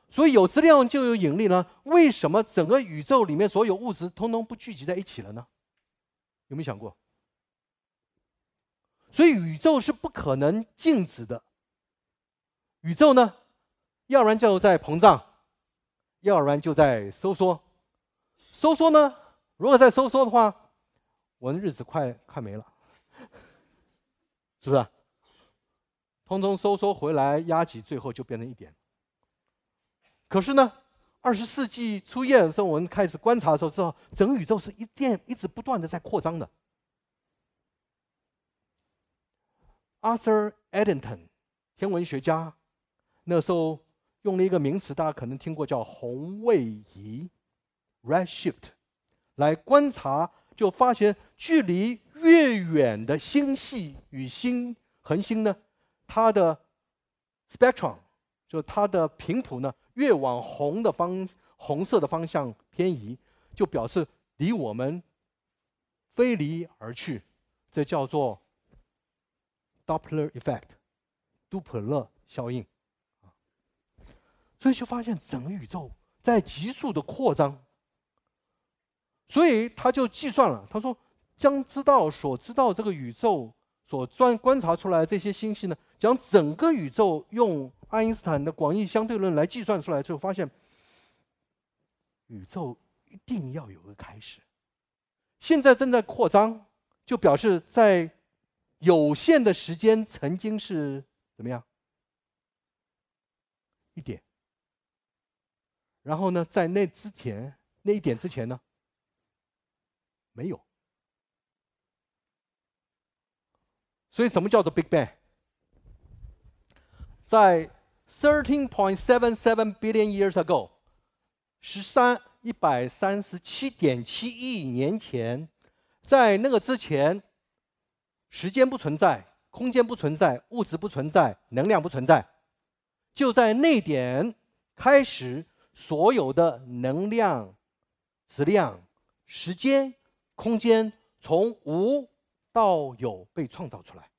所以有质量就有引力呢？为什么整个宇宙里面所有物质通通不聚集在一起了呢？有没有想过？所以宇宙是不可能静止的。宇宙呢，要不然就在膨胀，要不然就在收缩。收缩呢，如果在收缩的话，我的日子快没了，是不是？通通收缩回来，压挤，最后就变成一点。可是呢，20世纪初叶的时候，我们开始观察的时候，知道整个宇宙是一直不断的在扩张的。Arthur Eddington 天文学家那时候用了一个名词，大家可能听过，叫红位移 （redshift） 来观察，就发现距离越远的星系与恒星呢，它的 spectrum 就它的频谱呢，越往红色的方向偏移，就表示离我们飞离而去，这叫做 Doppler effect， 杜普勒效应。所以就发现整个宇宙在急速的扩张，所以他就计算了，他说将所知道这个宇宙所观察出来的这些星系呢，将整个宇宙用爱因斯坦的广义相对论来计算出来之后，发现宇宙一定要有个开始。现在正在扩张，就表示在有限的时间曾经是怎么样？一点。然后呢，在那一点之前呢，没有。所以什么叫做 Big Bang？ 在 13.77 billion years ago， 137.7亿年前，在那个之前，时间不存在，空间不存在，物质不存在，能量不存在。就在那点开始，所有的能量、质量、时间、空间从无到有被创造出来。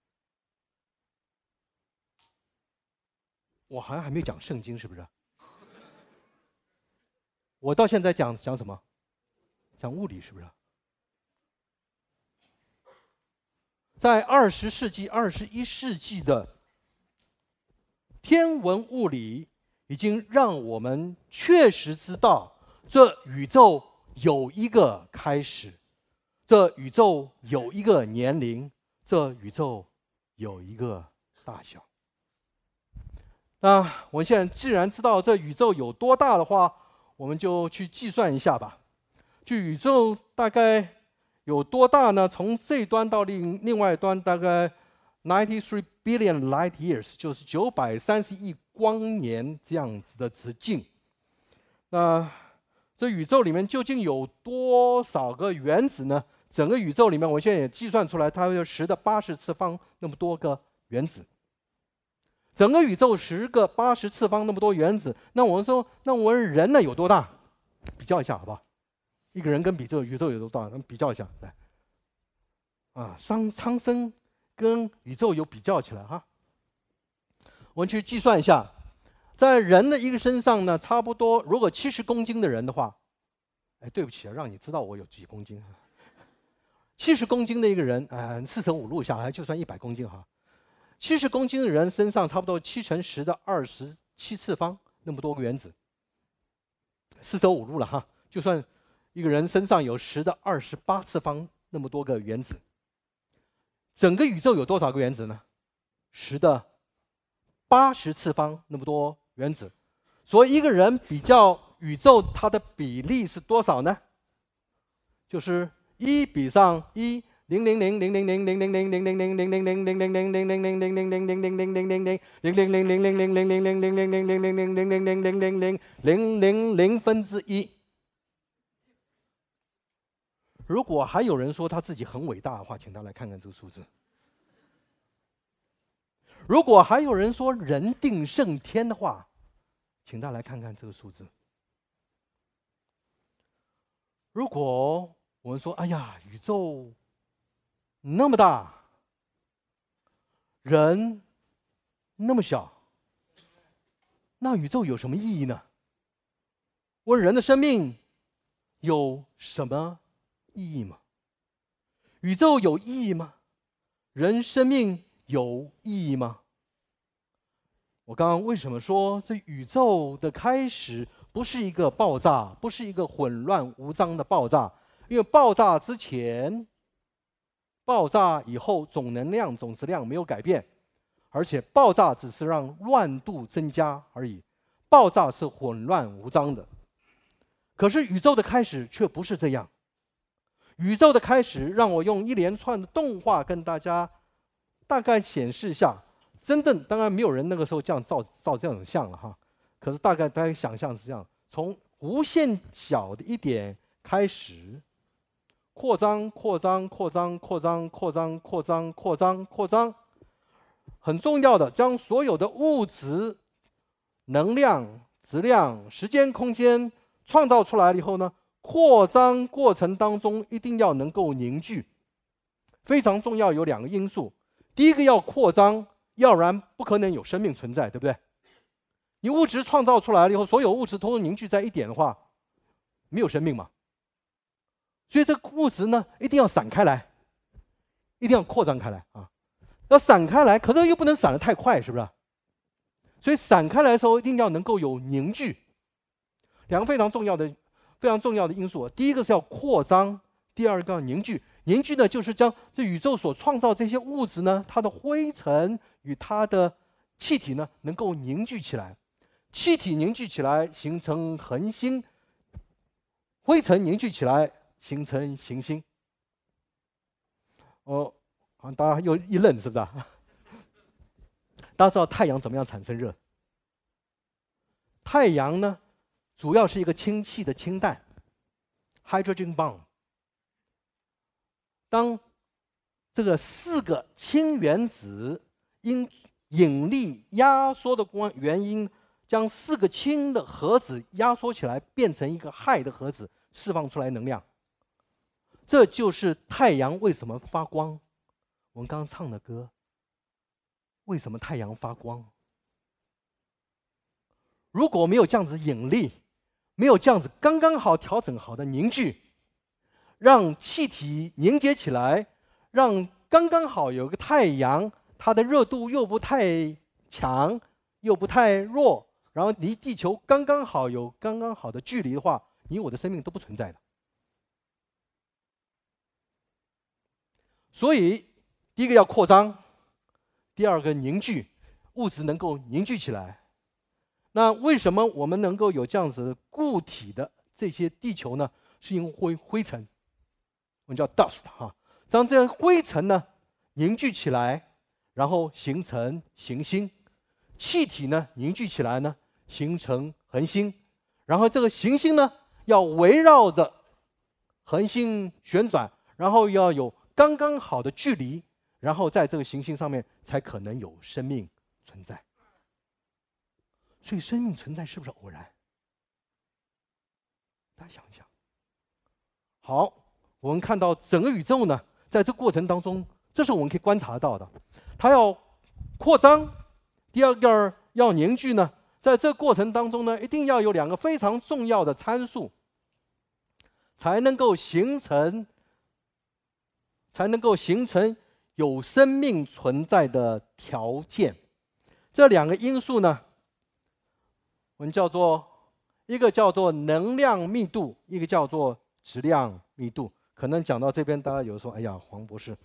我好像还没讲圣经，是不是？我到现在讲什么？讲物理，是不是？在20世纪、21世纪的天文物理已经让我们确实知道，这宇宙有一个开始，这宇宙有一个年龄，这宇宙有一个大小。那我们现在既然知道这宇宙有多大的话，我们就去计算一下吧。就宇宙大概有多大呢？从这一端到另外一端，大概93 billion light years， 就是930亿光年这样子的直径。那这宇宙里面究竟有多少个原子呢？整个宇宙里面，我现在也计算出来，它有10的80次方那么多个原子。整个宇宙10个80次方那么多原子，那我们说，那我们人呢有多大？比较一下好不好？一个人跟这个宇宙有多大？咱们比较一下来。苍生跟宇宙有比较起来哈。我们去计算一下，在人的一个身上呢，差不多如果70公斤的人的话，对不起啊，让你知道我有几公斤。70公斤的一个人，4乘5路下来就算100公斤哈。70公斤的人身上差不多7乘10的27次方那么多个原子，4乘5路了哈，就算一个人身上有10的28次方那么多个原子。整个宇宙有多少个原子呢？10的80次方那么多原子。所以一个人比较宇宙，它的比例是多少呢？就是1比上1。0.0000000000000000000000000000000000000000000000000000000000000000000000000000000000000000000000000000000000000000000000000000000000000000000000000000000000000000000000000000000000000000000000000000000000000000000000000000000000000000000000000000000000000000000000000000000000000000000000000000000000000000000000000000000000000000000000000000000000000000000000000000000000000000000000000000000000000000000000000000000000000000000000000000000000000000000000000000000000000000000000000000000000000000000000000000000000000000000000000000000000000000000000000000000000000000000000000000000000000000000000000000000000000000000000000000000000000000000000000000000000000000000000000请大家来看看这个数字。如果还有人说人定胜天的话，请大家来看看这个数字。如果我们说，哎呀，宇宙那么大，人那么小，那宇宙有什么意义呢？ 问人的生命有什么意义吗？宇宙有意义吗？人生命有意义吗？我刚刚为什么说这宇宙的开始不是一个爆炸，不是一个混乱无章的爆炸？因为爆炸之前、爆炸以后，总能量、总质量没有改变，而且爆炸只是让乱度增加而已，爆炸是混乱无章的。可是宇宙的开始却不是这样。宇宙的开始，让我用一连串的动画跟大家大概显示一下。真正当然没有人那个时候这样照这种像了哈，可是大家想象是这样：从无限小的一点开始，扩张、扩张、扩张、扩张、扩张、扩张、扩张、扩张，很重要的，将所有的物质、能量、质量、时间、空间创造出来了以后呢，扩张过程当中一定要能够凝聚。非常重要，有2个因素：第一个要扩张。要不然不可能有生命存在，对不对？你物质创造出来了以后，所有物质都凝聚在一点的话，没有生命嘛。所以这个物质呢，一定要散开来，一定要扩张开来啊！要散开来，可是又不能散得太快，是不是？所以散开来的时候，一定要能够有凝聚。2个非常重要的因素，第一个是要扩张，第二个要凝聚。凝聚呢，就是将这宇宙所创造这些物质呢，它的灰尘与它的气体呢，能够凝聚起来。气体凝聚起来形成恒星，灰尘凝聚起来形成行星。大家又一愣，是不是？大家知道太阳怎么样产生热？太阳呢，主要是一个氢气的氢弹 ，hydrogen bomb。当这个4个氢原子因引力压缩的原因，将4个氢的核子压缩起来，变成一个氦的核子，释放出来能量。这就是太阳为什么发光。我们刚刚唱的歌，为什么太阳发光？如果没有这样子引力，没有这样子刚刚好调整好的凝聚，让气体凝结起来，让刚刚好有个太阳，它的热度又不太强，又不太弱，然后离地球刚刚好有刚刚好的距离的话，你我的生命都不存在的。所以，第一个要扩张，第二个凝聚，物质能够凝聚起来。那为什么我们能够有这样子固体的这些地球呢？是因为灰尘。我们叫 dust 哈，当这样灰尘呢凝聚起来，然后形成行星；气体呢凝聚起来呢，形成恒星。然后这个行星呢要围绕着恒星旋转，然后要有刚刚好的距离，然后在这个行星上面才可能有生命存在。所以生命存在是不是偶然？大家想一想。好。我们看到整个宇宙呢，在这过程当中，这是我们可以观察到的。它要扩张，第二个要凝聚呢，在这过程当中呢，一定要有2个非常重要的参数，才能够形成有生命存在的条件。这2个因素呢，我们一个叫做能量密度，一个叫做质量密度。可能讲到这边，大家有说：“哎呀，黄博士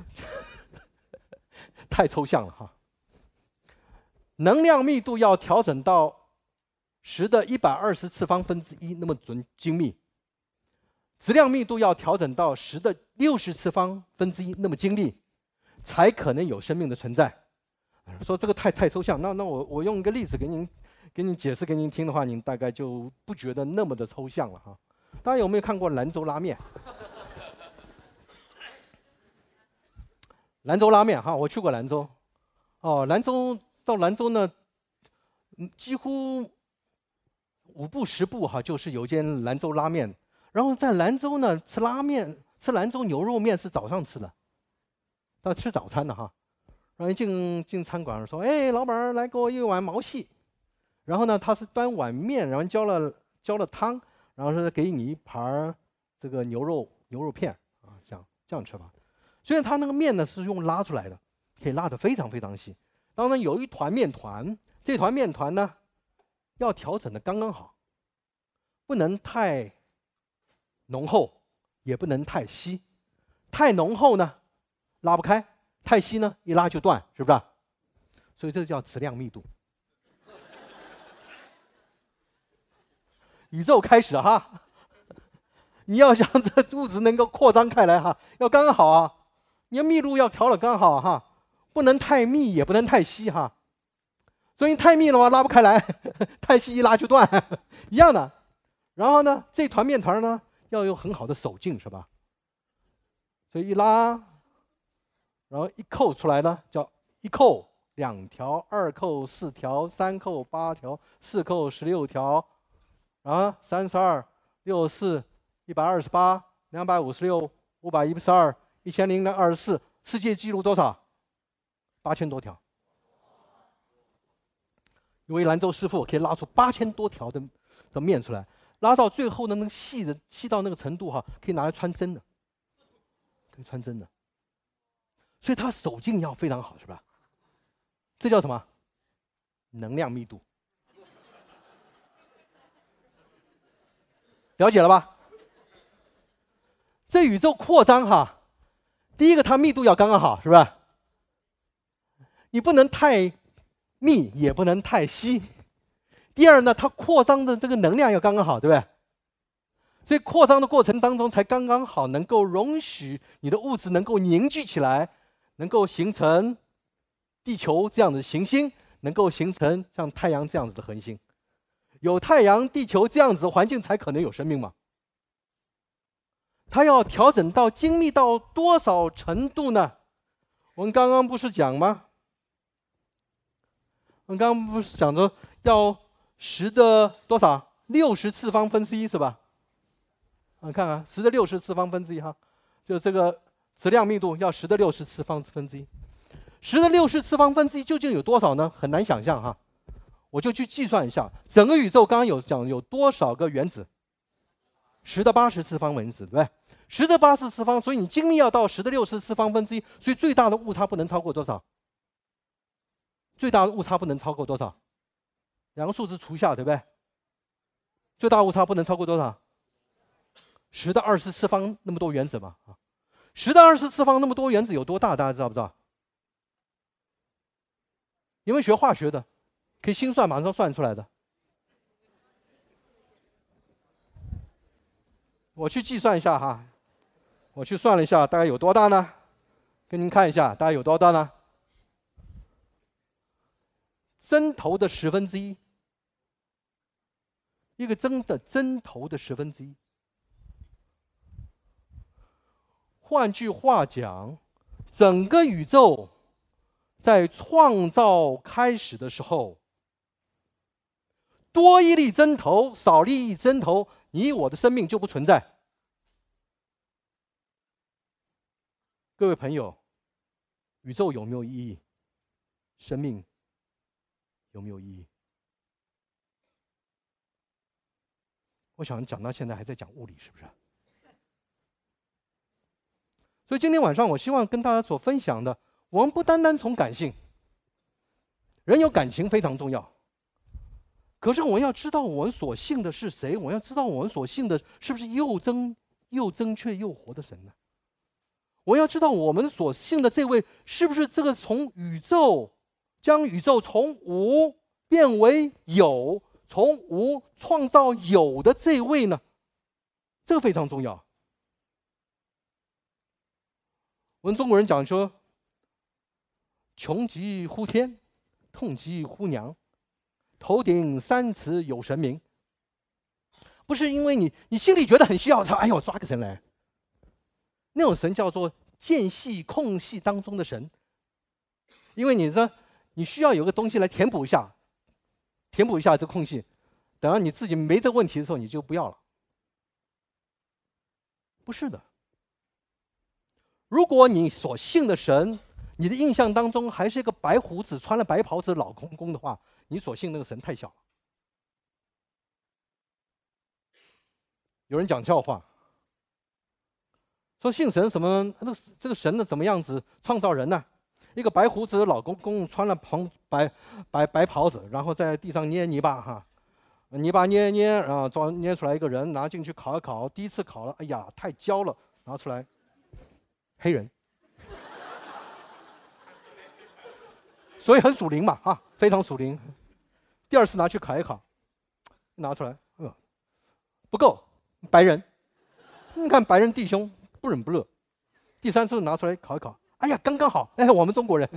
太抽象了哈。”能量密度要调整到10的120次方分之1那么精密，质量密度要调整到10的60次方分之1那么精密，才可能有生命的存在。说这个太抽象，那我用一个例子给您解释给您听的话，您大概就不觉得那么的抽象了哈。大家有没有看过兰州拉面？兰州拉面哈，我去过兰州。到兰州呢，几乎5步10步哈，就是有一间兰州拉面。然后在兰州呢，吃拉面，吃兰州牛肉面是早上吃的，到吃早餐的哈。然后进餐馆说：“哎，老板来给我一碗毛细。”然后呢，他是端碗面，然后浇浇了汤，然后是给你一盘这个牛肉片啊，这样吃法。虽然它那个面呢是用拉出来的，可以拉得非常非常细。当然有一团面团，这团面团呢要调整的刚刚好，不能太浓厚，也不能太稀。太浓厚呢拉不开，太稀呢一拉就断，是不是？所以这叫质量密度。宇宙开始哈，你要想这物质能够扩张开来哈，要刚刚好啊，你的密度要调得刚好哈，不能太密也不能太稀哈。所以太密的话拉不开来，太稀一拉就断，一样的。然后呢，这团面团呢要有很好的手劲，是吧？所以一拉，然后一扣出来呢，叫一扣2条，2扣4条，3扣8条，4扣16条，啊，32、64、128、256、512、1024，世界纪录多少？8000多条。一位兰州师傅可以拉出8000多条的面出来，拉到最后呢，那个细到那个程度哈，可以拿来穿针的，可以穿针的。所以他手劲要非常好，是吧？这叫什么？能量密度。了解了吧？这宇宙扩张哈，第一个它密度要刚刚好，是吧？你不能太密，也不能太稀。第二呢，它扩张的这个能量要刚刚好，对不对？所以扩张的过程当中才刚刚好，能够容许你的物质能够凝聚起来，能够形成地球这样的行星，能够形成像太阳这样子的恒星。有太阳、地球这样子的环境，才可能有生命嘛。它要调整到精密到多少程度呢？我们刚刚不是讲吗？我们刚刚不是讲着要10的多少？60次方分之一是吧？看看10的60次方分之一哈，就这个质量密度要10的60次方分之一。10的60次方分之一究竟有多少呢？很难想象哈。我就去计算一下，整个宇宙刚刚有讲有多少个原子？10的80次方原子，对不对？10的80次方，所以你精密要到10的60次方分之一，所以最大的误差不能超过多少？最大的误差不能超过多少？两个数字除下，对不对？最大误差不能超过多少？10的20次方那么多原子嘛？10的20次方那么多原子有多大？大家知道不知道？因为学化学的，可以心算马上算出来的。我去计算一下哈，我去算了一下，大概有多大呢？给您看一下，大概有多大呢？针头的1/10，一个针的针头的1/10。换句话讲，整个宇宙在创造开始的时候，多一粒针头，少一粒针头，你我的生命就不存在。各位朋友，宇宙有没有意义？生命有没有意义？我想讲到现在还在讲物理，是不是？所以今天晚上我希望跟大家所分享的，我们不单单从感性，人有感情非常重要。可是我们要知道我们所信的是谁，我们要知道我们所信的是不是又真确又活的神呢？我要知道我们所信的这位是不是这个从宇宙将宇宙从无变为有，从无创造有的这位呢？这个非常重要。我们中国人讲说，穷极乎天，痛极乎娘，头顶3尺有神明。不是因为你心里觉得很需要，哎呦，抓个神来。那种神叫做间隙空隙当中的神，因为你需要有个东西来填补一下这空隙，等到你自己没这个问题的时候，你就不要了。不是的，如果你所信的神，你的印象当中还是一个白胡子、穿了白袍子的老公公的话，你所信那个神太小了。 有人讲笑话，说信神什么这个神呢怎么样子创造人呢？一个白胡子的老公公穿了白袍子，然后在地上捏泥巴哈，泥巴捏啊，捏出来一个人，拿进去烤一烤。第一次烤了，哎呀太焦了，拿出来黑人，所以很属灵嘛啊，非常属灵。第二次拿去烤一烤，拿出来，不够白人，你看白人弟兄不冷不热。第三次拿出来烤一烤，哎呀，刚刚好，哎，我们中国人，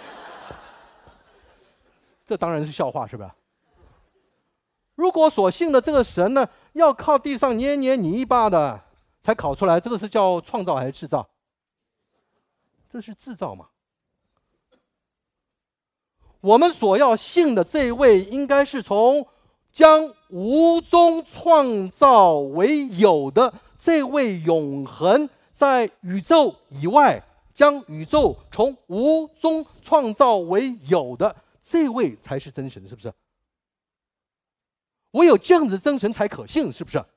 这当然是笑话，是吧？如果所信的这个神呢，要靠地上捏泥巴的才烤出来，这个是叫创造还是制造？这是制造嘛？我们所要信的这一位，应该是从将无中创造为有的这位永恒，在宇宙以外将宇宙从无中创造为有的这位才是真神，是不是？唯有这样子真神才可信，是不是？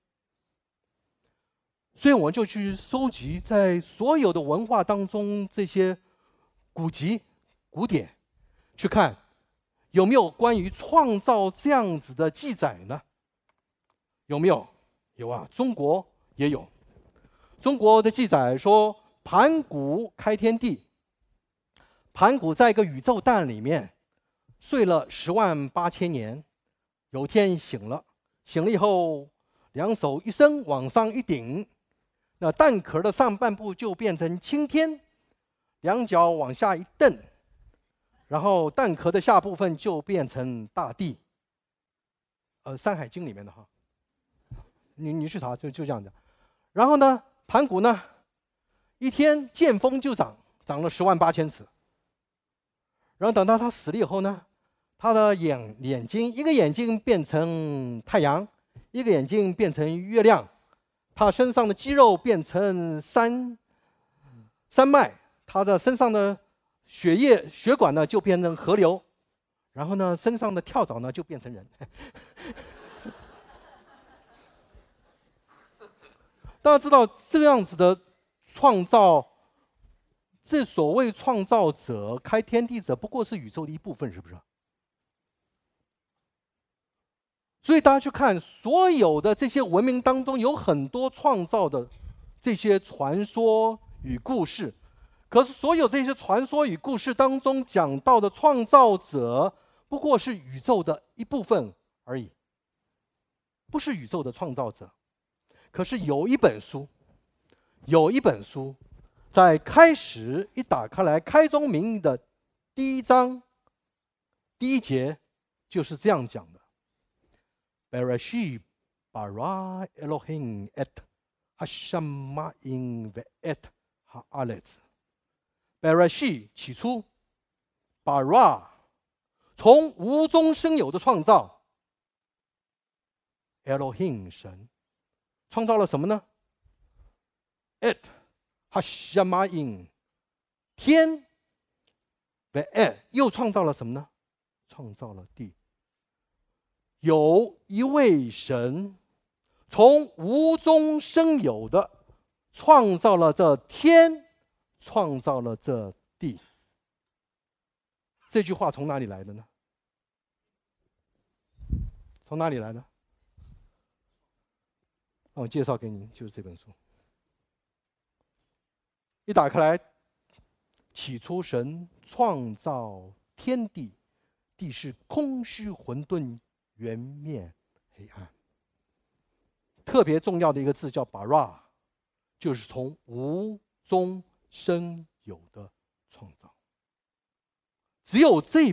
所以我们就去收集在所有的文化当中这些古籍、古典，去看有没有关于创造这样子的记载呢？有没有？有啊，中国也有。中国的记载说，盘古开天地，盘古在一个宇宙蛋里面睡了108000年，有天醒了以后，两手一伸往上一顶，那蛋壳的上半部就变成青天，两脚往下一蹬，然后蛋壳的下部分就变成大地。山海经里面的哈，你去查就这样的。然后呢，盘古呢，一天见风就长了108000尺。然后等到他死了以后呢，他的眼睛，一个眼睛变成太阳，一个眼睛变成月亮，他身上的肌肉变成山脉，他的身上的血管呢就变成河流，然后呢身上的跳蚤呢就变成人。大家知道这样子的创造，这所谓创造者、开天地者，不过是宇宙的一部分，是不是？所以大家去看所有的这些文明当中，有很多创造的这些传说与故事，可是所有这些传说与故事当中讲到的创造者，不过是宇宙的一部分而已，不是宇宙的创造者。可是有一本书，在开始一打开来，开宗明义的第1章第1节就是这样讲的 ：Bereshit bara Elohim et hashamayim ve'et haaretz。Bereshit 起初 ，bara 从无中生有的创造 ，Elohim 神。创造了什么呢 ？Et hashamayim 天 ，ve'et 又创造了什么呢？创造了地。有一位神从无中生有的创造了这天，创造了这地。这句话从哪里来的呢？从哪里来的？我介绍给你，就是这本书。一打开来，起初神创造天地，地是空虚混沌，圆面黑暗。特别重要的一个字叫 bara， 就是从无中生有的创造。只有这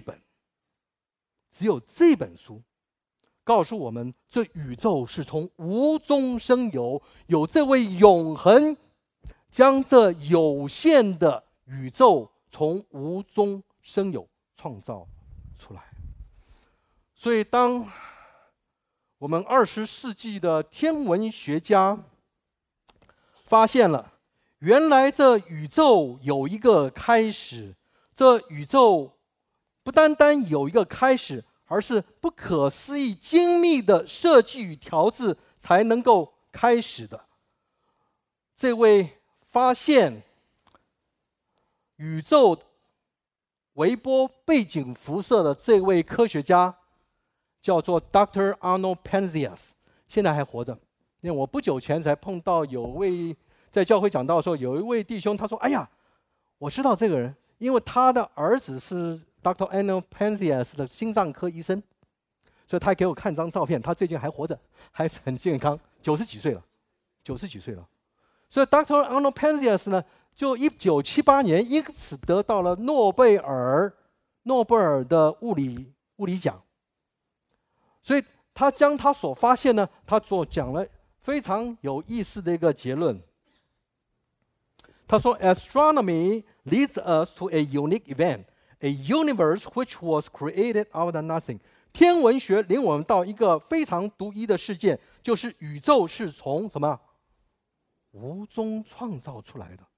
本书告诉我们，这宇宙是从无中生有，有这位永恒将这有限的宇宙从无中生有创造出来。所以当我们20世纪的天文学家发现了，原来这宇宙有一个开始，这宇宙不单单有一个开始，而是不可思议精密的设计与调制，才能够开始的。这位发现宇宙微波背景辐射的这位科学家叫做 Dr. Arnold Penzias， 现在还活着。因为我不久前才碰到有位在教会讲道的时候，有一位弟兄他说：“哎呀，我知道这个人，因为他的儿子是 Dr. Arnold Penzias 的心脏科医生，所以他给我看张照片，他最近还活着，还很健康，90几岁了，90几岁了。所以 Dr. Arnold Penzias 呢，就1978年因此得到了诺贝尔的物理奖。所以他将他所发现呢，他讲了非常有意思的一个结论。他说 ：“Astronomy leads us to a unique event, a universe which was created out of nothing。”天文学领我们到一个非常独一的事件，就是宇宙是从什么无中创造出来的。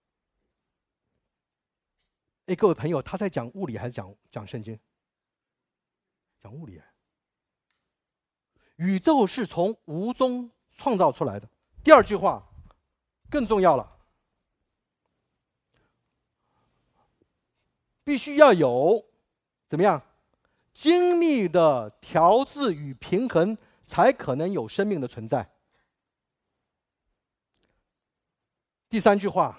哎，各位朋友，他在讲物理还是讲圣经？讲物理。宇宙是从无中创造出来的。第二句话更重要了，必须要有怎么样精密的调制与平衡，才可能有生命的存在。第三句话，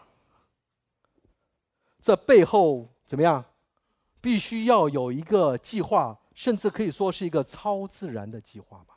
这背后怎么样？必须要有一个计划，甚至可以说是一个超自然的计划吧。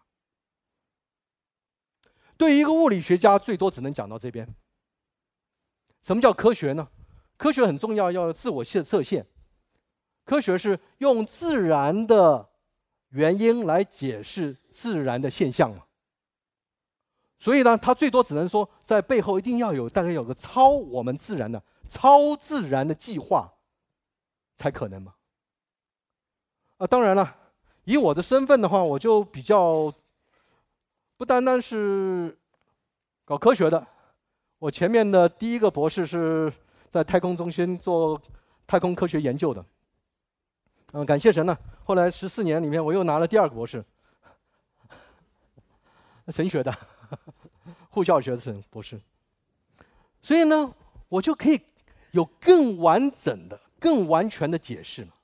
对于一个物理学家，最多只能讲到这边。什么叫科学呢？科学很重要，要自我设限。科学是用自然的原因来解释自然的现象嘛。所以呢，他最多只能说，在背后一定要大概有个我们自然的、超自然的计划，才可能嘛。当然了，以我的身份的话，我就比较不单单是搞科学的，我前面的第一个博士是在太空中心做太空科学研究的。感谢神呢，后来14年里面我又拿了第二个博士，神学的，护教学的博士。所以呢，我就可以有更完整的、更完全的解释了。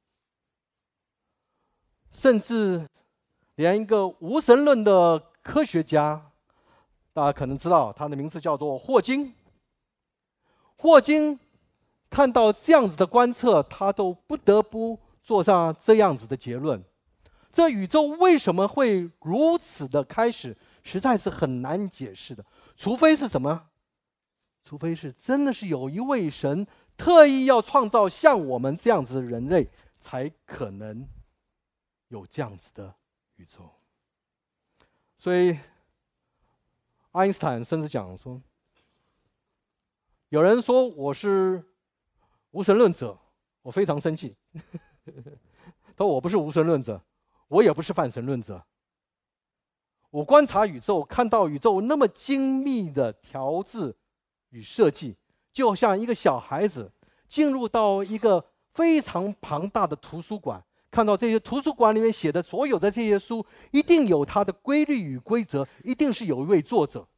甚至连一个无神论的科学家，大家可能知道，他的名字叫做霍金。霍金看到这样子的观测，他都不得不做上这样子的结论：这宇宙为什么会如此的开始，实在是很难解释的。除非是什么？除非是真的是有一位神特意要创造像我们这样子的人类，才可能有这样子的宇宙。所以爱因斯坦甚至讲说，有人说我是无神论者，我非常生气。他说我不是无神论者，我也不是泛神论者。我观察宇宙，看到宇宙那么精密的调制与设计，就像一个小孩子进入到一个非常庞大的图书馆，看到这些图书馆里面写的所有的这些书，一定有它的规律与规则，一定是有一位作者。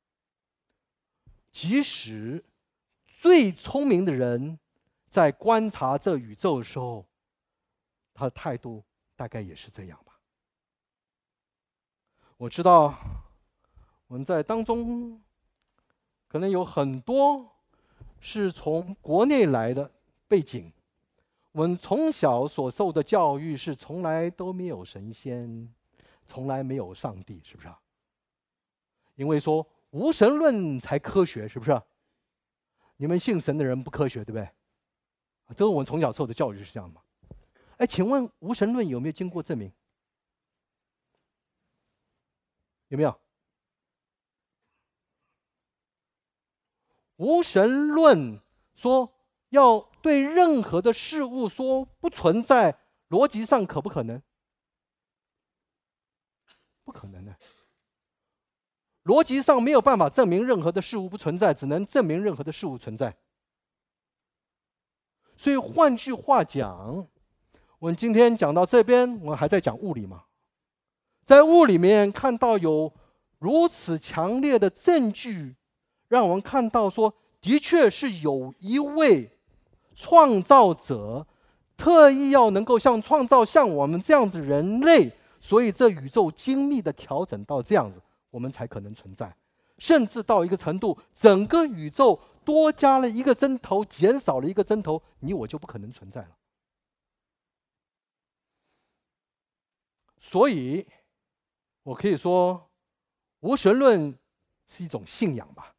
即使最聪明的人在观察这宇宙的时候，他的态度大概也是这样吧。我知道我们在当中可能有很多是从国内来的背景，我们从小所受的教育是从来都没有神仙，从来没有上帝，是不是啊？因为说无神论才科学，是不是啊？你们信神的人不科学，对不对？这是我们从小受的教育是这样吗？哎，请问无神论有没有经过证明？有没有？无神论说要对任何的事物说不存在，逻辑上可不可能？不可能的。逻辑上没有办法证明任何的事物不存在，只能证明任何的事物存在。所以换句话讲，我们今天讲到这边，我们还在讲物理嘛。在物里面看到有如此强烈的证据，让我们看到说，的确是有一位创造者，特意要能够创造像我们这样子人类，所以这宇宙精密的调整到这样子，我们才可能存在。甚至到一个程度，整个宇宙多加了一个针头，减少了一个针头，你我就不可能存在了。所以，我可以说，无神论是一种信仰吧。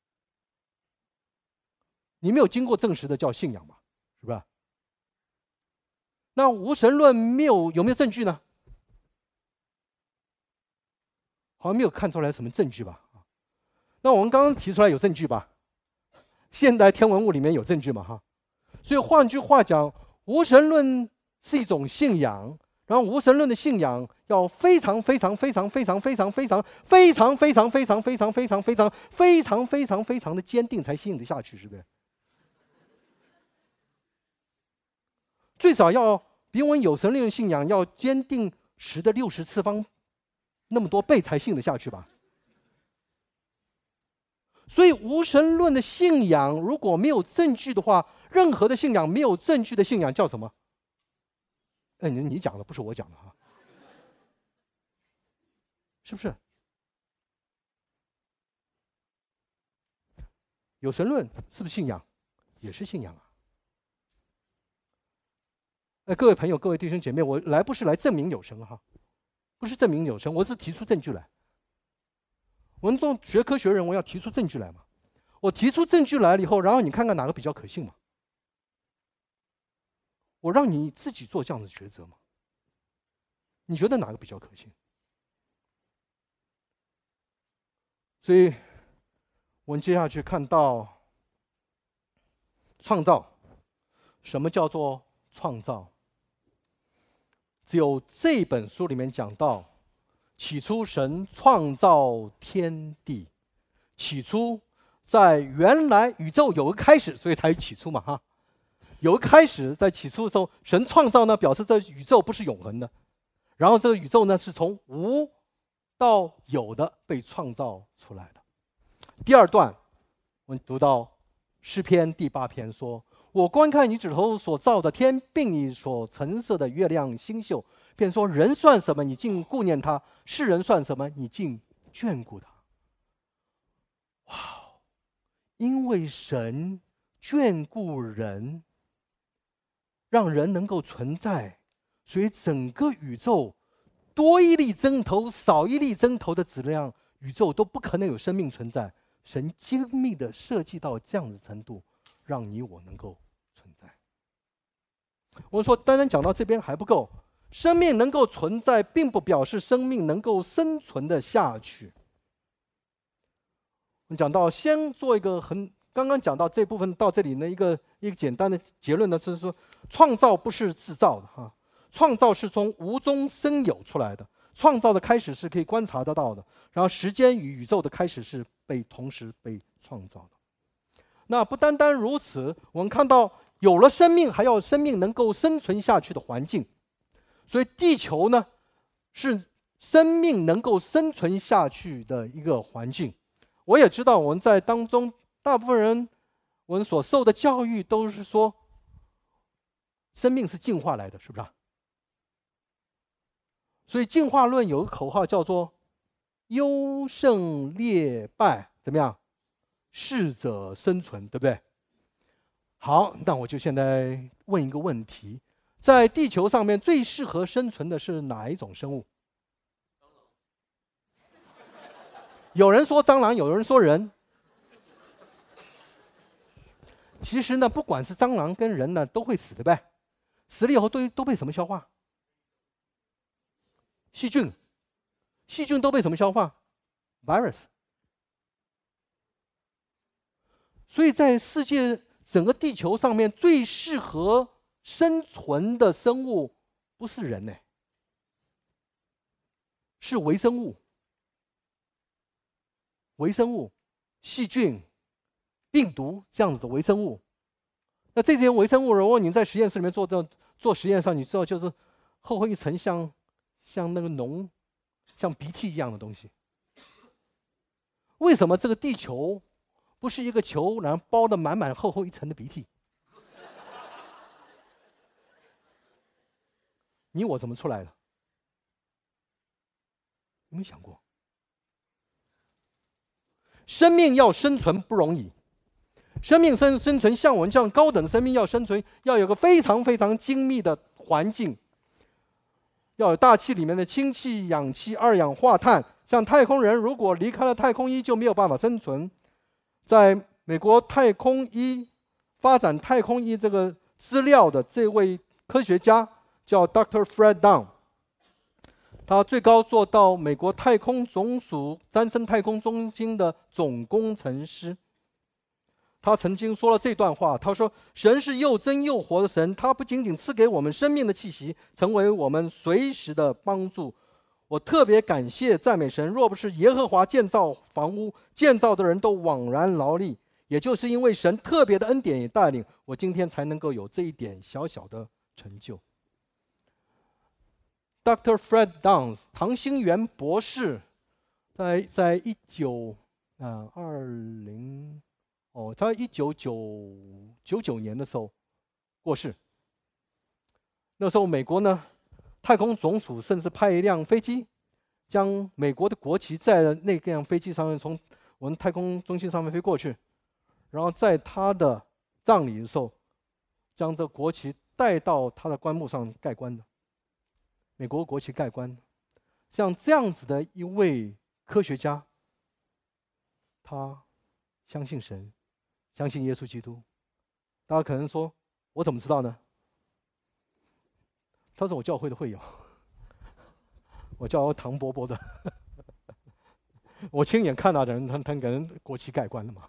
你没有经过证实的叫信仰吧，是吧？那无神论有没有证据呢？好像没有看出来什么证据吧？那我们刚刚提出来有证据吧？现代天文物里面有证据嘛？哈，所以换句话讲，无神论是一种信仰，然后无神论的信仰要非常非常非常非常非常非常非常非常非常非常非常非常非常非常非常的坚定才信得下去，是不是？最少要比我们有神论信仰要坚定10的60次方那么多倍才信得下去吧？所以无神论的信仰如果没有证据的话，任何的信仰没有证据的信仰叫什么？你讲的不是我讲的哈，是不是？有神论是不是信仰？也是信仰啊。各位朋友，各位弟兄姐妹，我不是来证明有神哈，不是证明有神，我是提出证据来。我们做学科学人，我要提出证据来嘛。我提出证据来了以后，然后你看看哪个比较可信嘛。我让你自己做这样的抉择嘛。你觉得哪个比较可信？所以，我们接下去看到创造。什么叫做创造？只有这本书里面讲到，起初神创造天地，起初在原来宇宙有个开始，所以才起初嘛哈。有个开始，在起初的时候，神创造呢，表示这宇宙不是永恒的，然后这个宇宙呢是从无到有的被创造出来的。第二段，我们读到诗篇第8篇说：“我观看你指头所造的天，并你所陈设的月亮星宿，便说人算什么，你竟顾念他；世人算什么，你竟眷顾他。”哇！因为神眷顾人，让人能够存在，所以整个宇宙多一粒针头、少一粒针头的质量，宇宙都不可能有生命存在。神精密的设计到这样的程度，让你我能够存在。我说，单单讲到这边还不够，生命能够存在，并不表示生命能够生存的下去。我们讲到，先做一个刚刚讲到这部分到这里呢，一个简单的结论呢，就是说，创造不是制造的哈，创造是从无中生有出来的，创造的开始是可以观察得到的，然后时间与宇宙的开始是同时被创造的。那不单单如此，我们看到有了生命，还要生命能够生存下去的环境，所以地球呢是生命能够生存下去的一个环境。我也知道我们在当中大部分人我们所受的教育都是说生命是进化来的，是不是啊？所以进化论有个口号叫做优胜劣败，怎么样？适者生存，对不对？好，那我就现在问一个问题，在地球上面最适合生存的是哪一种生物？有人说蟑螂，有人说人。其实呢，不管是蟑螂跟人呢，都会死的呗。死了以后都被什么消化？细菌。细菌都被什么消化 ？virus。所以在世界整个地球上面，最适合生存的生物不是人呢，是微生物。微生物、细菌、病毒这样子的微生物。那这些微生物，如果你在实验室里面做实验上，你知道就是厚厚一层像那个脓。像鼻涕一样的东西， 为什么这个地球不是一个球，然后包得满满厚厚一层的鼻涕？你我怎么出来的？有没有想过？生命要生存不容易，生命生存像我们这样高等的生命要生存，要有个非常非常精密的环境，要有大气里面的氢气、氧气、二氧化碳。像太空人如果离开了太空衣就没有办法生存。在美国太空衣发展太空衣这个资料的这位科学家叫 Dr. Fred Down， 他最高做到美国太空总署詹森太空中心的总工程师。他曾经说了这段话，他说：“神是又真又活的神，他不仅仅赐给我们生命的气息，成为我们随时的帮助。我特别感谢赞美神，若不是耶和华建造房屋，建造的人都枉然劳力。也就是因为神特别的恩典与带领，我今天才能够有这一点小小的成就。” Dr. Fred Downs 唐兴元博士，在他1999年的时候过世。那时候美国呢，太空总署甚至派一辆飞机，将美国的国旗载在那辆飞机上面，从我们太空中心上面飞过去，然后在他的葬礼的时候，将这国旗带到他的棺木上盖棺的。美国国旗盖棺。像这样子的一位科学家，他相信神，相信耶稣基督。大家可能说，我怎么知道呢？他是我教会的会友，我叫唐伯伯的，我亲眼看到的人，他给人国旗盖棺了嘛。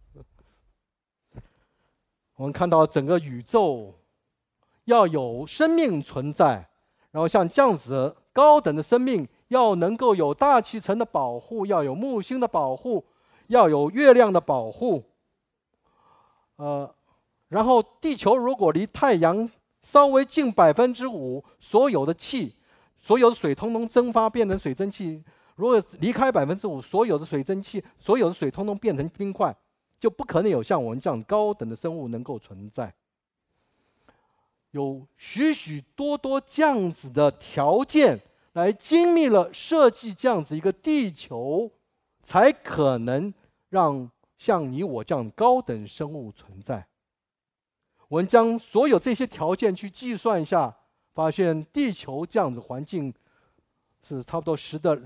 我们看到整个宇宙要有生命存在，然后像这样子高等的生命，要能够有大气层的保护，要有木星的保护，要有月亮的保护。然后地球如果离太阳稍微近5%，所有的气、所有的水通通蒸发变成水蒸气；如果离开5%，所有的水蒸气、所有的水通通变成冰块，就不可能有像我们这样高等的生物能够存在。有许许多多这样子的条件来精密了设计这样子一个地球，才可能让像你我这样高等生物存在。我们将所有这些条件去计算一下，发现地球这样子环境是差不多10的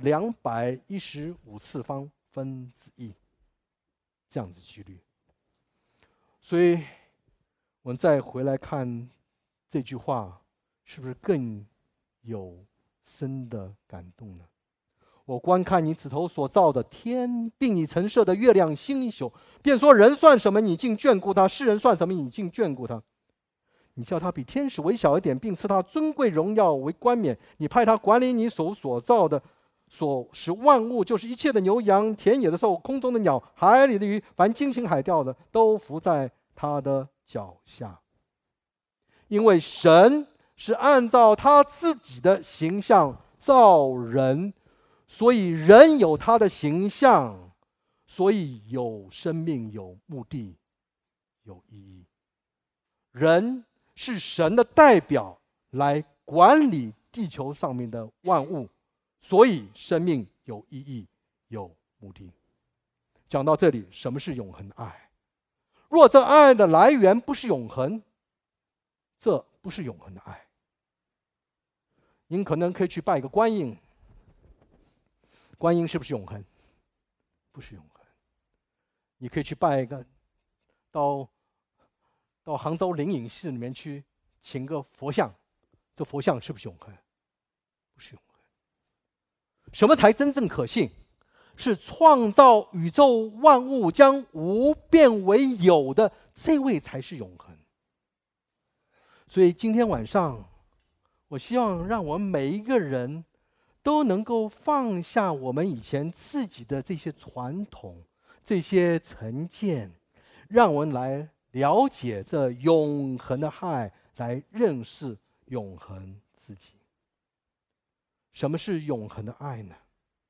215次方分之一这样子几率。所以我们再回来看这句话，是不是更有深的感动呢？我观看你指头所造的天，并你陈设的月亮星宿，便说：人算什么，你竟眷顾他；世人算什么，你竟眷顾他。你叫他比天使微小一点，并赐他尊贵荣耀为冠冕。你派他管理你手所造的，所使万物，就是一切的牛羊、田野的兽、空中的鸟、海里的鱼，凡经行海钓的，都伏在他的脚下。因为神是按照他自己的形象造人，所以人有他的形象，所以有生命、有目的、有意义。人是神的代表来管理地球上面的万物，所以生命有意义、有目的。讲到这里，什么是永恒的爱？若这爱的来源不是永恒，这不是永恒的爱。您可能可以去拜一个观音，观音是不是永恒？不是永恒。你可以去拜一个，到杭州灵隐寺里面去请个佛像，这佛像是不是永恒？不是永恒。什么才真正可信？是创造宇宙万物将无变为有的这位才是永恒。所以今天晚上，我希望让我们每一个人都能够放下我们以前自己的这些传统、这些成见，让我们来了解这永恒的爱，来认识永恒自己。什么是永恒的爱呢？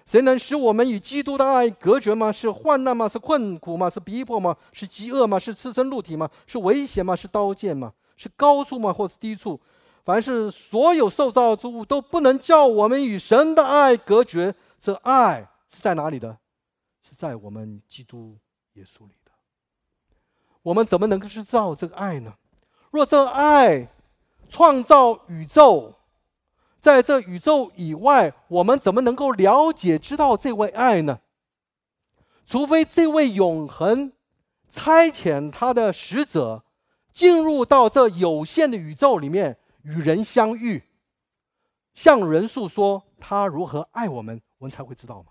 谁能使我们与基督的爱隔绝吗？是患难吗？是困苦吗？是逼迫吗？是饥饿吗？是赤身露体吗？是危险吗？是刀剑吗？是高处吗？或是低处？凡是所有受造之物都不能叫我们与神的爱隔绝。这爱是在哪里的？是在我们基督耶稣里的。我们怎么能够知道这个爱呢？若这爱创造宇宙，在这宇宙以外，我们怎么能够了解知道这位爱呢？除非这位永恒差遣他的使者进入到这有限的宇宙里面，与人相遇，向人诉说他如何爱我们，我们才会知道吗？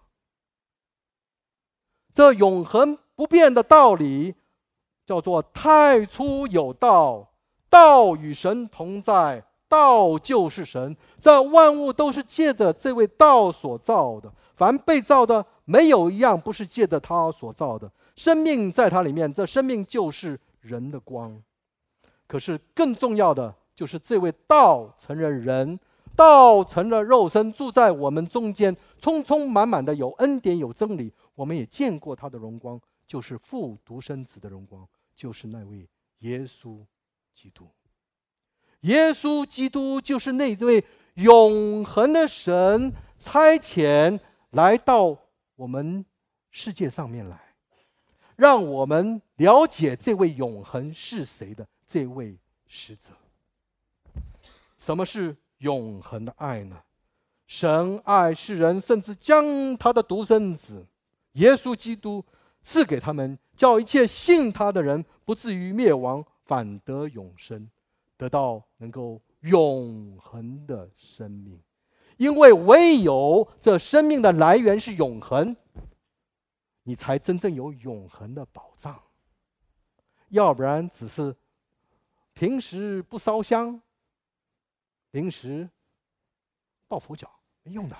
这永恒不变的道理叫做太初有道，道与神同在，道就是神。这万物都是借着这位道所造的，凡被造的没有一样不是借着他所造的。生命在他里面，这生命就是人的光。可是更重要的就是这位道成了人，道成了肉身，住在我们中间，充充满满的有恩典有真理。我们也见过他的荣光，就是父独生子的荣光，就是那位耶稣基督。耶稣基督就是那位永恒的神差遣来到我们世界上面来，让我们了解这位永恒是谁的这位使者。什么是永恒的爱呢？神爱世人，甚至将他的独生子耶稣基督赐给他们，叫一切信他的人不至于灭亡，反得永生，得到能够永恒的生命。因为唯有这生命的来源是永恒，你才真正有永恒的保障。要不然只是平时不烧香，临时抱佛脚，没用的。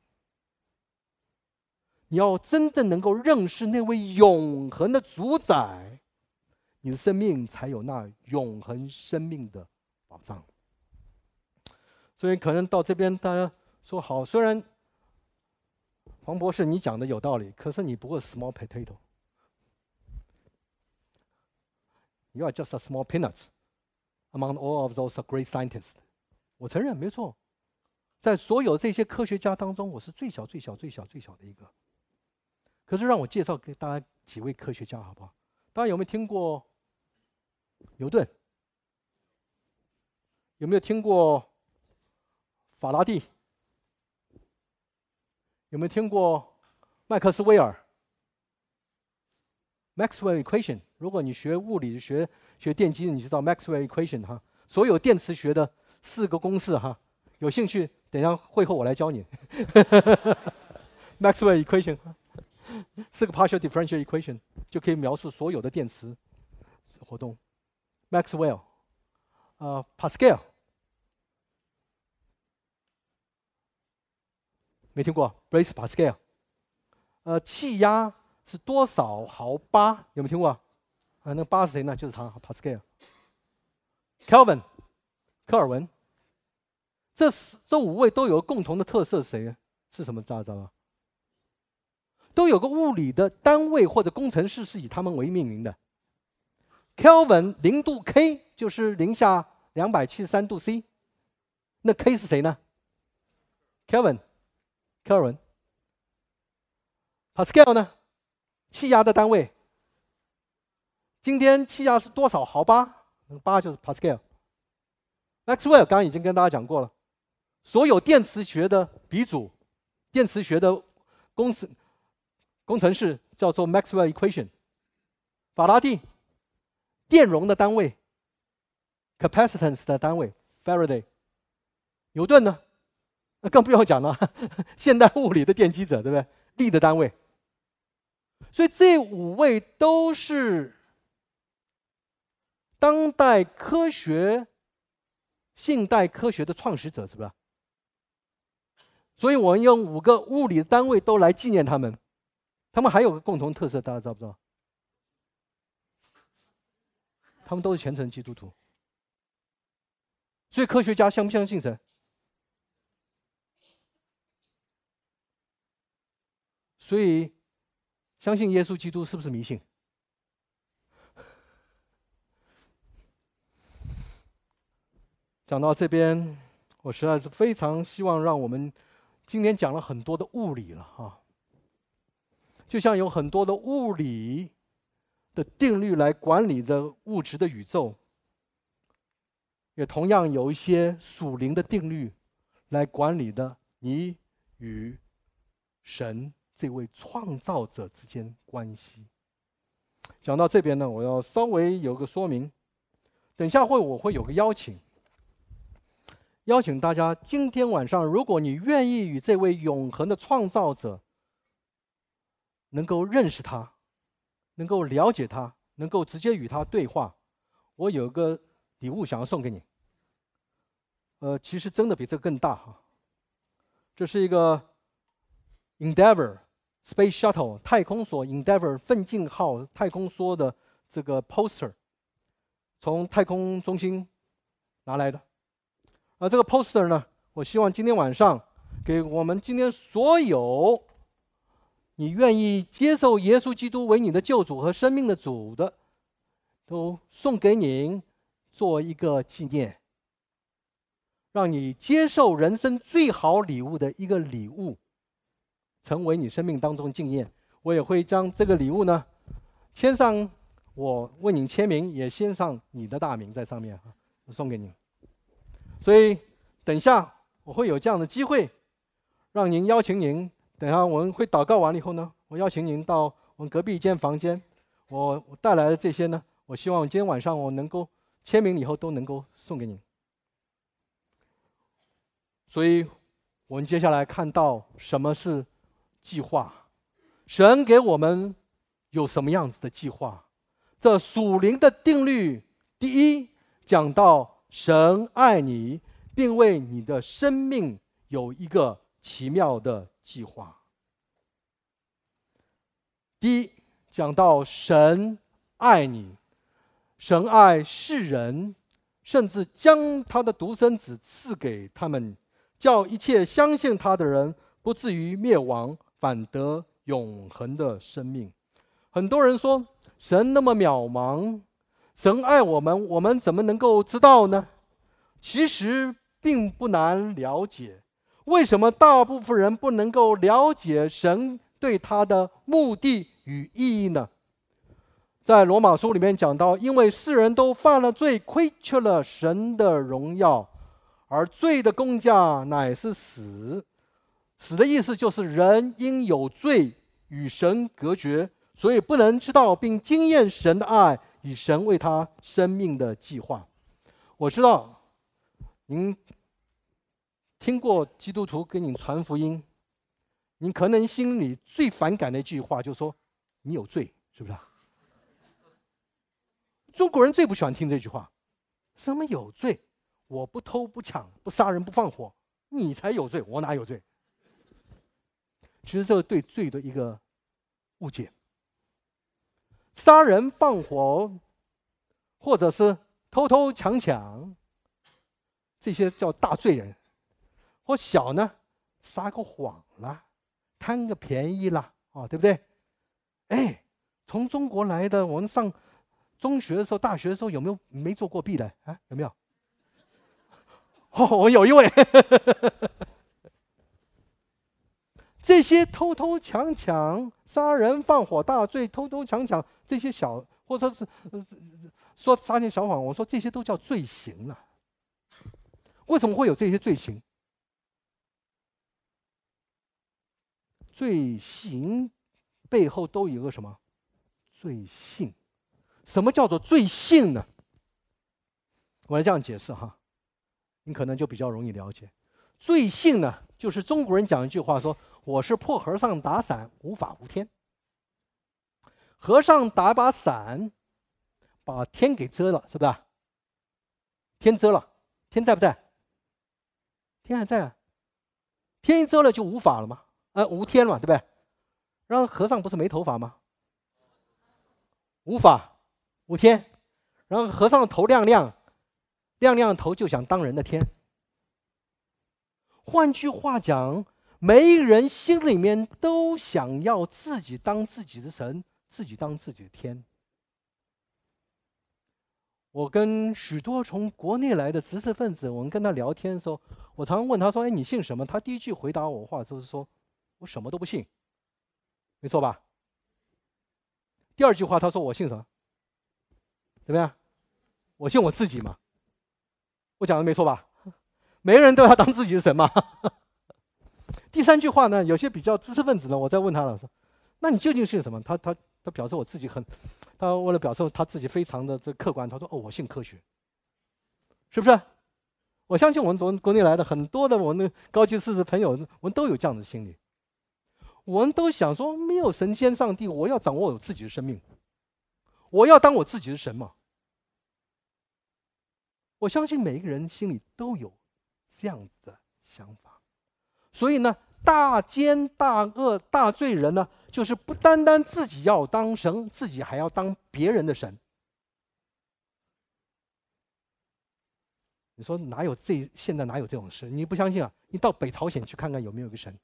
你要真正能够认识那位永恒的主宰，你的生命才有那永恒生命的保障。所以可能到这边大家说好，虽然黄博士你讲的有道理，可是你不过 small potato， you are just a small peanut among all of those great scientists。 我承认没错，在所有这些科学家当中，我是最小的一个。可是让我介绍给大家几位科学家好不好？大家有没有听过牛顿？有没有听过法拉第？有没有听过麦克斯韦尔 Maxwell equation？ 如果你学物理学电机，你知道 Maxwell equation 哈，所有电磁学的4个公式哈，有兴趣等一下会后我来教你。Maxwell equation 4个 partial differential equation 就可以描述所有的电磁活动。Maxwell， Pascal， 没听过 ？Blaise Pascal， 气压是多少毫巴？有没有听过？那个巴是谁呢？就是他 Pascal。Kelvin， 科尔文。这5位都有个共同的特色，谁？是什么？大家知道吗？都有个物理的单位或者工程师是以他们为命名的。Kelvin 0度 K 就是零下273度 C， 那 K 是谁呢 ？Kelvin， 科尔文。Pascal 呢？气压的单位。今天气压是多少毫巴？巴就是 Pascal。Maxwell 刚刚已经跟大家讲过了，所有电磁学的鼻祖，电磁学的工程师叫做 Maxwell equation。法拉第，电容的单位 ，capacitance 的单位 Faraday。牛顿呢？那更不用讲了，现代物理的奠基者，对不对？力的单位。所以这5位都是当代科学、现代科学的创始者，是不是？所以我们用5个物理的单位都来纪念他们。他们还有个共同特色，大家知道不知道？他们都是虔诚基督徒。所以科学家相不相信神？ 所以，相信耶稣基督是不是迷信？讲到这边，我实在是非常希望让我们今天讲了很多的物理了哈，就像有很多的物理的定律来管理着物质的宇宙，也同样有一些属灵的定律来管理的你与神这位创造者之间关系。讲到这边呢，我要稍微有个说明。等下我会有个邀请大家，今天晚上如果你愿意与这位永恒的创造者能够认识他，能够了解他，能够直接与他对话，我有个礼物想要送给你。其实真的比这个更大哈。这是一个 Endeavour Space Shuttle 太空梭 Endeavour 奋进号太空梭的这个 poster， 从太空中心拿来的。这个 poster 呢，我希望今天晚上给我们今天所有你愿意接受耶稣基督为你的救主和生命的主的，都送给您做一个纪念，让你接受人生最好礼物的一个礼物，成为你生命当中经验。我也会将这个礼物呢签上我为你签名，也签上你的大名在上面送给你。所以等一下我会有这样的机会，让您邀请您，等一下我们会祷告完了以后呢，我邀请您到我们隔壁一间房间，我带来的这些呢，我希望今天晚上我能够签名以后都能够送给您。所以我们接下来看到什么是计划，神给我们有什么样子的计划。这属灵的定律，第一讲到神爱你，并为你的生命有一个奇妙的计划。第一讲到神爱你，神爱世人，甚至将他的独生子赐给他们，叫一切相信他的人不至于灭亡，反得永恒的生命。很多人说神那么渺茫，神爱我们，我们怎么能够知道呢？其实并不难了解。为什么大部分人不能够了解神对他的目的与意义呢？在罗马书里面讲到，因为世人都犯了罪，亏缺了神的荣耀，而罪的工价乃是死。死的意思就是人因有罪与神隔绝，所以不能知道并经验神的爱与神为他生命的计划。我知道您听过基督徒跟你传福音，您可能心里最反感的一句话就是说你有罪，是不是？中国人最不喜欢听这句话，什么有罪？我不偷不抢不杀人不放火，你才有罪，我哪有罪？其实这是对罪的一个误解。杀人放火，或者是偷偷抢抢，这些叫大罪人。或小呢，撒个谎啦，贪个便宜啦，对不对？从中国来的，我们上中学的时候、大学的时候，有没有没做过弊的啊？有没有？我有一位。这些偷偷抢抢、杀人放火大罪、偷偷抢抢这些小，或者是说杀人小谎，我说这些都叫罪行了。为什么会有这些罪行？罪行背后都有个什么？罪性。什么叫做罪性呢？我来这样解释哈，你可能就比较容易了解。罪性呢，就是中国人讲一句话说，我是破和尚打伞，无法无天。和尚打把伞，把天给遮了，是不是？天遮了，天在不在？天还在啊。天一遮了就无法了嘛，无天了，对不对？然后和尚不是没头发吗？无法无天，然后和尚的头亮亮，亮亮的头就想当人的天。换句话讲， 每一个人心里面都想要自己当自己的神，自己当自己的天。我跟许多从国内来的知识分子，我们跟他聊天的时候，我常常问他说：“哎，你信什么？”他第一句回答我话就是说：“我什么都不信。”没错吧？第二句话他说：“我信什么？怎么样？我信我自己嘛。”我讲的没错吧？每个人都要当自己的神嘛。第三句话呢，有些比较知识分子呢，我再问他了，说：“那你究竟信什么？”他表示我自己很，他为了表示他自己非常的客观，他说：“哦，我信科学。”是不是？我相信我们从国内来的很多的我们的高级知识朋友，我们都有这样的心理。我们都想说，没有神仙上帝，我要掌握我自己的生命，我要当我自己的神嘛。我相信每一个人心里都有这样的想法。所以呢，大奸大恶大罪人呢，就是不单单自己要当神，自己还要当别人的神。你说现在哪有这种事？你不相信啊？你到北朝鲜去看看有没有个神，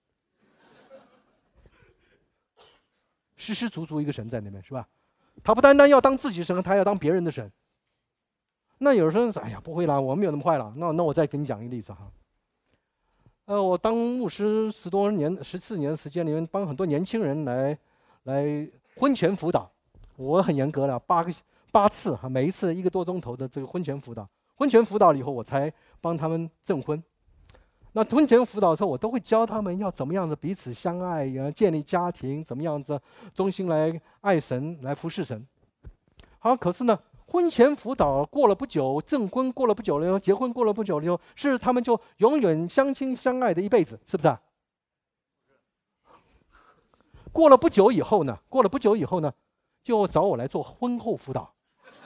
实实足足一个神在那边，是吧？他不单单要当自己神，他还要当别人的神。那有人说：“哎呀，不会啦，我没有那么坏了。”那我再给你讲一个例子哈。我当牧师14年的时间里面，帮很多年轻人来婚前辅导，我很严格了，8次哈，每一次1个多钟头的这个婚前辅导。婚前辅导了以后，我才帮他们证婚。那婚前辅导的时候，我都会教他们要怎么样子彼此相爱，建立家庭，怎么样子忠心来爱神，来服侍神。好，可是呢，婚前辅导过了不久，证婚过了不久了以后，结婚过了不久了以后，是他们就永远相亲相爱的一辈子，是不是啊？过了不久以后呢，就找我来做婚后辅导。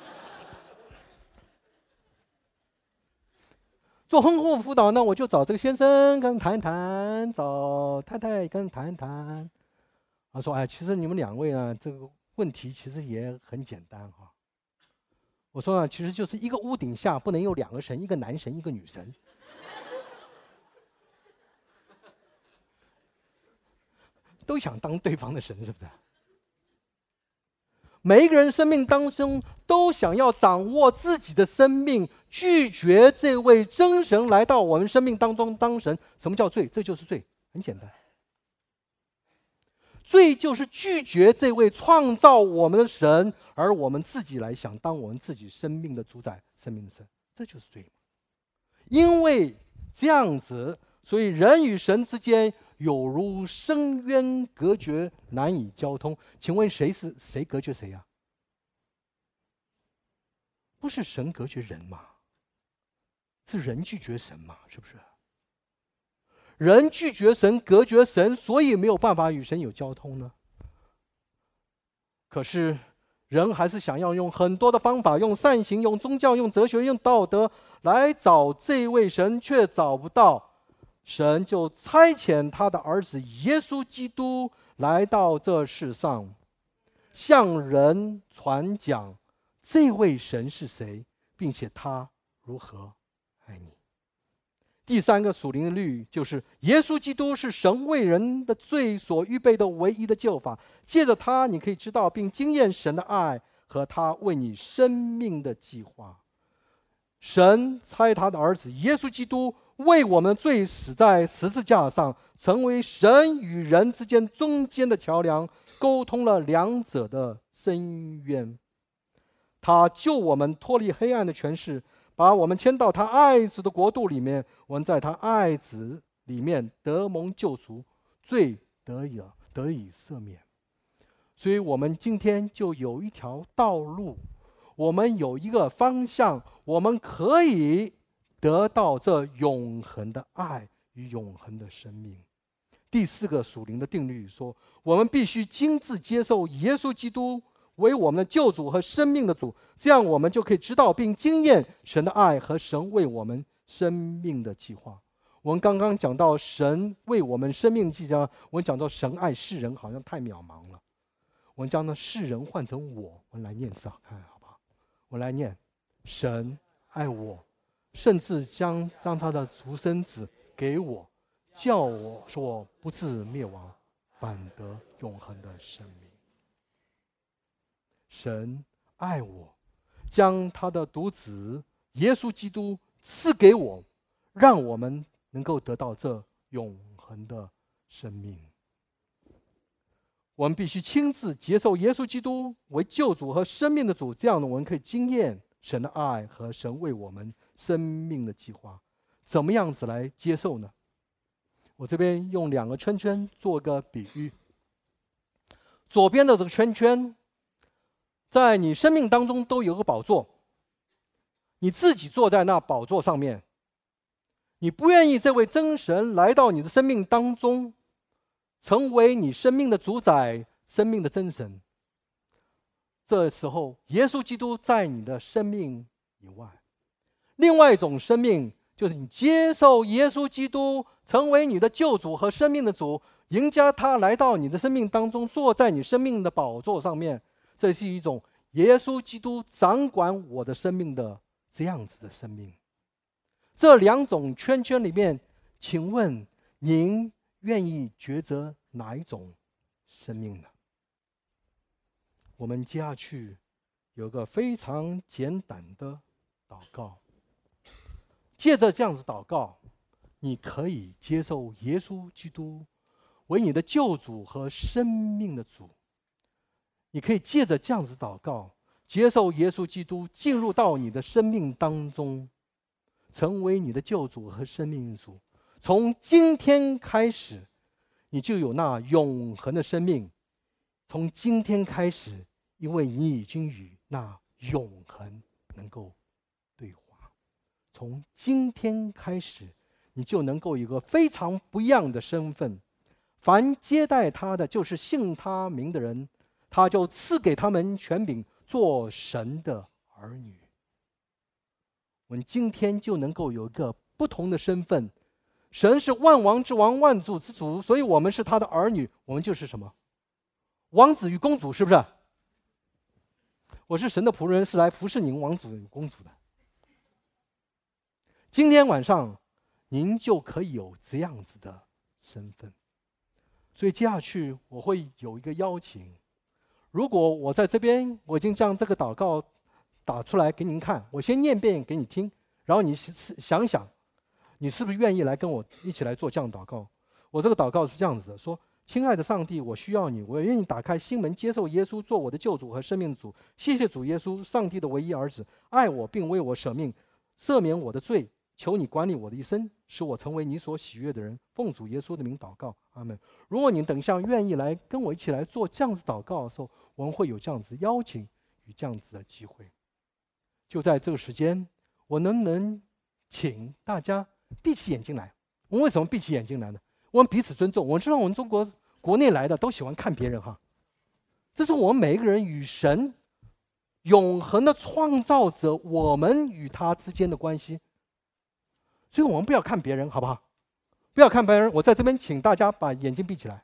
做婚后辅导呢，我就找这个先生跟谈一谈，找太太跟谈一谈。他说：“哎，其实你们2位呢，这个问题其实也很简单哈。”我说呢，其实就是一个屋顶下不能有2个神，一个男神，一个女神。都想当对方的神，是不是？每一个人生命当中都想要掌握自己的生命，拒绝这位真神来到我们生命当中当神。什么叫罪？这就是罪，很简单。罪就是拒绝这位创造我们的神，而我们自己来想当我们自己生命的主宰，生命的神，这就是罪。因为这样子，所以人与神之间有如深渊隔绝，难以交通。请问谁隔绝谁啊？不是神隔绝人嘛？是人拒绝神嘛？是不是？人拒绝神，隔绝神，所以没有办法与神有交通呢。可是人还是想要用很多的方法，用善行，用宗教，用哲学，用道德来找这位神，却找不到。神就差遣他的儿子耶稣基督来到这世上，向人传讲这位神是谁，并且他如何爱你。第3个属灵的律就是耶稣基督是神为人的罪所预备的唯一的救法，借着他你可以知道并经验神的爱和他为你生命的计划。神差他的儿子耶稣基督为我们罪死在十字架上，成为神与人之间中间的桥梁，沟通了2者的深渊。他救我们脱离黑暗的权势，把我们迁到他爱子的国度里面，我们在他爱子里面得蒙救赎，罪得以赦免。所以我们今天就有一条道路，我们有一个方向，我们可以得到这永恒的爱与永恒的生命。第4个属灵的定律说，我们必须亲自接受耶稣基督为我们的救主和生命的主，这样我们就可以知道并经验神的爱和神为我们生命的计划。我们刚刚讲到神为我们生命的计划，我们讲到神爱世人好像太渺茫了，我们将那世人换成我们来念上看好不好？我来念：神爱我，甚至将他的独生子给我， 叫我不至灭亡，反得永恒的生命。神爱我，将他的独子耶稣基督赐给我，让我们能够得到这永恒的生命。我们必须亲自接受耶稣基督为救主和生命的主，这样呢，我们可以经验神的爱和神为我们生命的计划。怎么样子来接受呢？我这边用2个圈圈做个比喻。左边的这个圈圈，在你生命当中都有个宝座，你自己坐在那宝座上面，你不愿意这位真神来到你的生命当中，成为你生命的主宰，生命的真神。这时候耶稣基督在你的生命以外。另外一种生命，就是你接受耶稣基督成为你的救主和生命的主，迎接他来到你的生命当中，坐在你生命的宝座上面。这是一种耶稣基督掌管我的生命的这样子的生命。这2种圈圈里面，请问您愿意抉择哪一种生命呢？我们接下去有个非常简单的祷告。借着这样子祷告，你可以接受耶稣基督为你的救主和生命的主。你可以借着这样子祷告，接受耶稣基督进入到你的生命当中，成为你的救主和生命的主。从今天开始，你就有那永恒的生命。从今天开始，因为你已经与那永恒能够对话。从今天开始，你就能够有一个非常不一样的身份。凡接待他的，就是信他名的人，他就赐给他们权柄，做神的儿女。我们今天就能够有一个不同的身份。神是万王之王，万主之主，所以我们是他的儿女。我们就是什么？王子与公主，是不是？我是神的仆人，是来服侍您王子与公主的。今天晚上您就可以有这样子的身份。所以接下去我会有一个邀请。如果我在这边，我已经将这个祷告打出来给您看，我先念遍给你听，然后你想想，你是不是愿意来跟我一起来做这样的祷告？我这个祷告是这样子的，说：亲爱的上帝，我需要你，我愿意打开心门，接受耶稣做我的救主和生命主。谢谢主耶稣，上帝的唯一儿子，爱我并为我舍命，赦免我的罪。求你管理我的一生，使我成为你所喜悦的人。奉主耶稣的名祷告，阿们。如果你等一下愿意来跟我一起来做这样子祷告的时候，我们会有这样子邀请与这样子的机会。就在这个时间，我能不能请大家闭起眼睛来？我们为什么闭起眼睛来呢？我们彼此尊重。我知道我们中国国内来的都喜欢看别人哈，这是我们每一个人与神永恒的创造者，我们与他之间的关系。所以我们不要看别人，好不好？不要看别人。我在这边请大家把眼睛闭起来，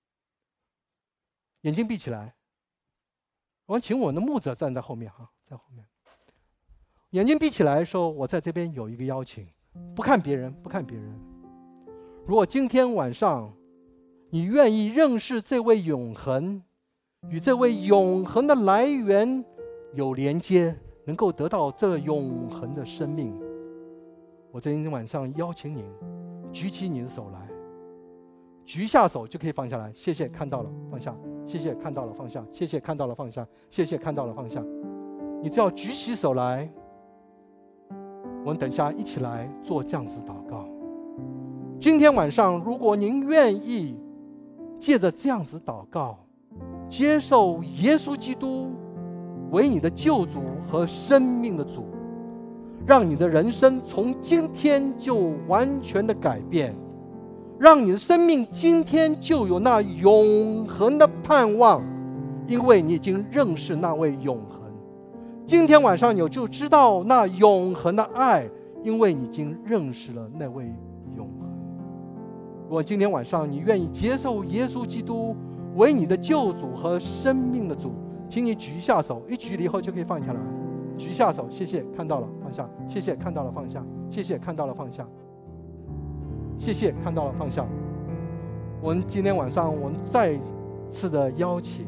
眼睛闭起来。我请我的牧者站在后面哈，在后面。眼睛闭起来的时候，我在这边有一个邀请，不看别人，不看别人。如果今天晚上你愿意认识这位永恒，与这位永恒的来源有连接，能够得到这永恒的生命，我今天晚上邀请您举起你的手来，举下手就可以放下来。谢谢，看到了，放下。谢谢，看到了，放下。谢谢，看到了，放下。谢谢，看到了，放下。你只要举起手来，我们等一下一起来做这样子祷告。今天晚上，如果您愿意借着这样子祷告，接受耶稣基督为你的救主和生命的主，让你的人生从今天就完全的改变，让你的生命今天就有那永恒的盼望，因为你已经认识那位永恒。今天晚上你就知道那永恒的爱，因为你已经认识了那位永恒。如果今天晚上你愿意接受耶稣基督为你的救主和生命的主，请你举一下手，一举了以后就可以放下来。举下手，谢谢，看到了，放下。谢谢，看到了，放下。谢谢，看到了，放下。 谢谢，看到了，放下。我们今天晚上，我们再次的邀请，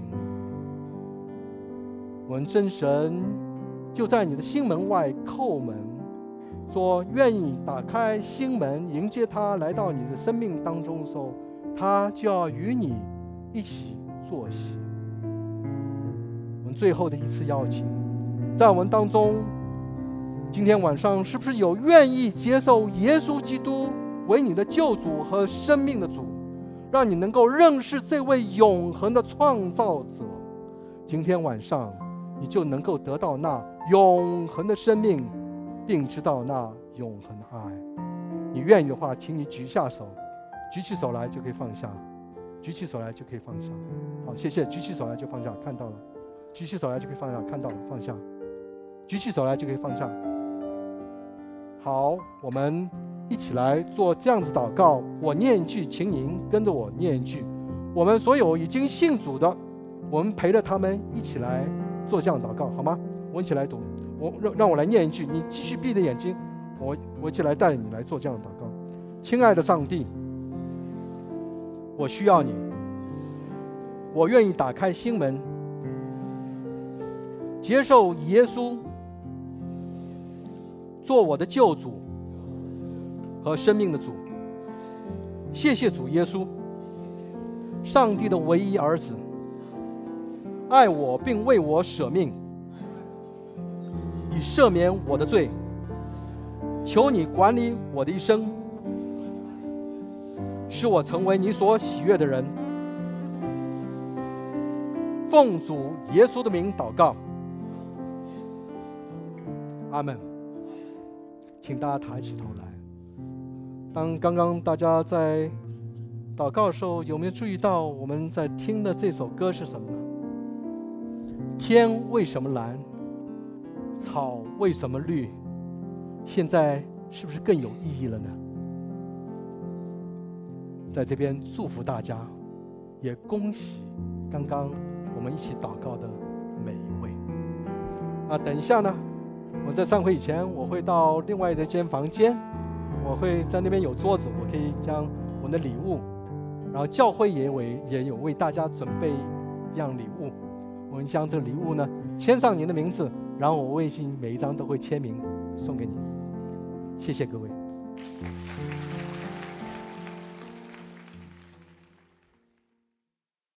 我们真神就在你的心门外叩门，说愿意打开心门迎接他来到你的生命当中的时候，他就要与你一起坐席。我们最后的一次邀请，在我们当中，今天晚上是不是有愿意接受耶稣基督为你的救主和生命的主，让你能够认识这位永恒的创造者？今天晚上你就能够得到那永恒的生命，并知道那永恒的爱。你愿意的话，请你举下手，举起手来就可以放下，举起手来就可以放下。好，谢谢。举起手来就放下，看到了。举起手来就可以放下，看到了，放下。举起手来就可以放下。好，我们一起来做这样子祷告。我念一句，请您跟着我念一句。我们所有已经信主的，我们陪着他们一起来做这样祷告，好吗？我一起来读。让我来念一句，你继续闭着眼睛，我一起来带领你来做这样的祷告。亲爱的上帝，我需要你，我愿意打开心门，接受耶稣做我的救主和生命的主。谢谢主耶稣，上帝的唯一儿子，爱我并为我舍命，以赦免我的罪。求你管理我的一生，使我成为你所喜悦的人。奉主耶稣的名祷告，阿们。请大家抬起头来。刚刚大家在祷告的时候，有没有注意到我们在听的这首歌是什么呢？天为什么蓝？草为什么绿？现在是不是更有意义了呢？在这边祝福大家，也恭喜刚刚我们一起祷告的每一位。等一下呢，我在散会以前，我会到另外一间房间，我会在那边有桌子，我可以将我的礼物，然后教会也有为大家准备一样礼物，我们将这个礼物呢签上您的名字，然后我微信每一张都会签名送给你。谢谢各位。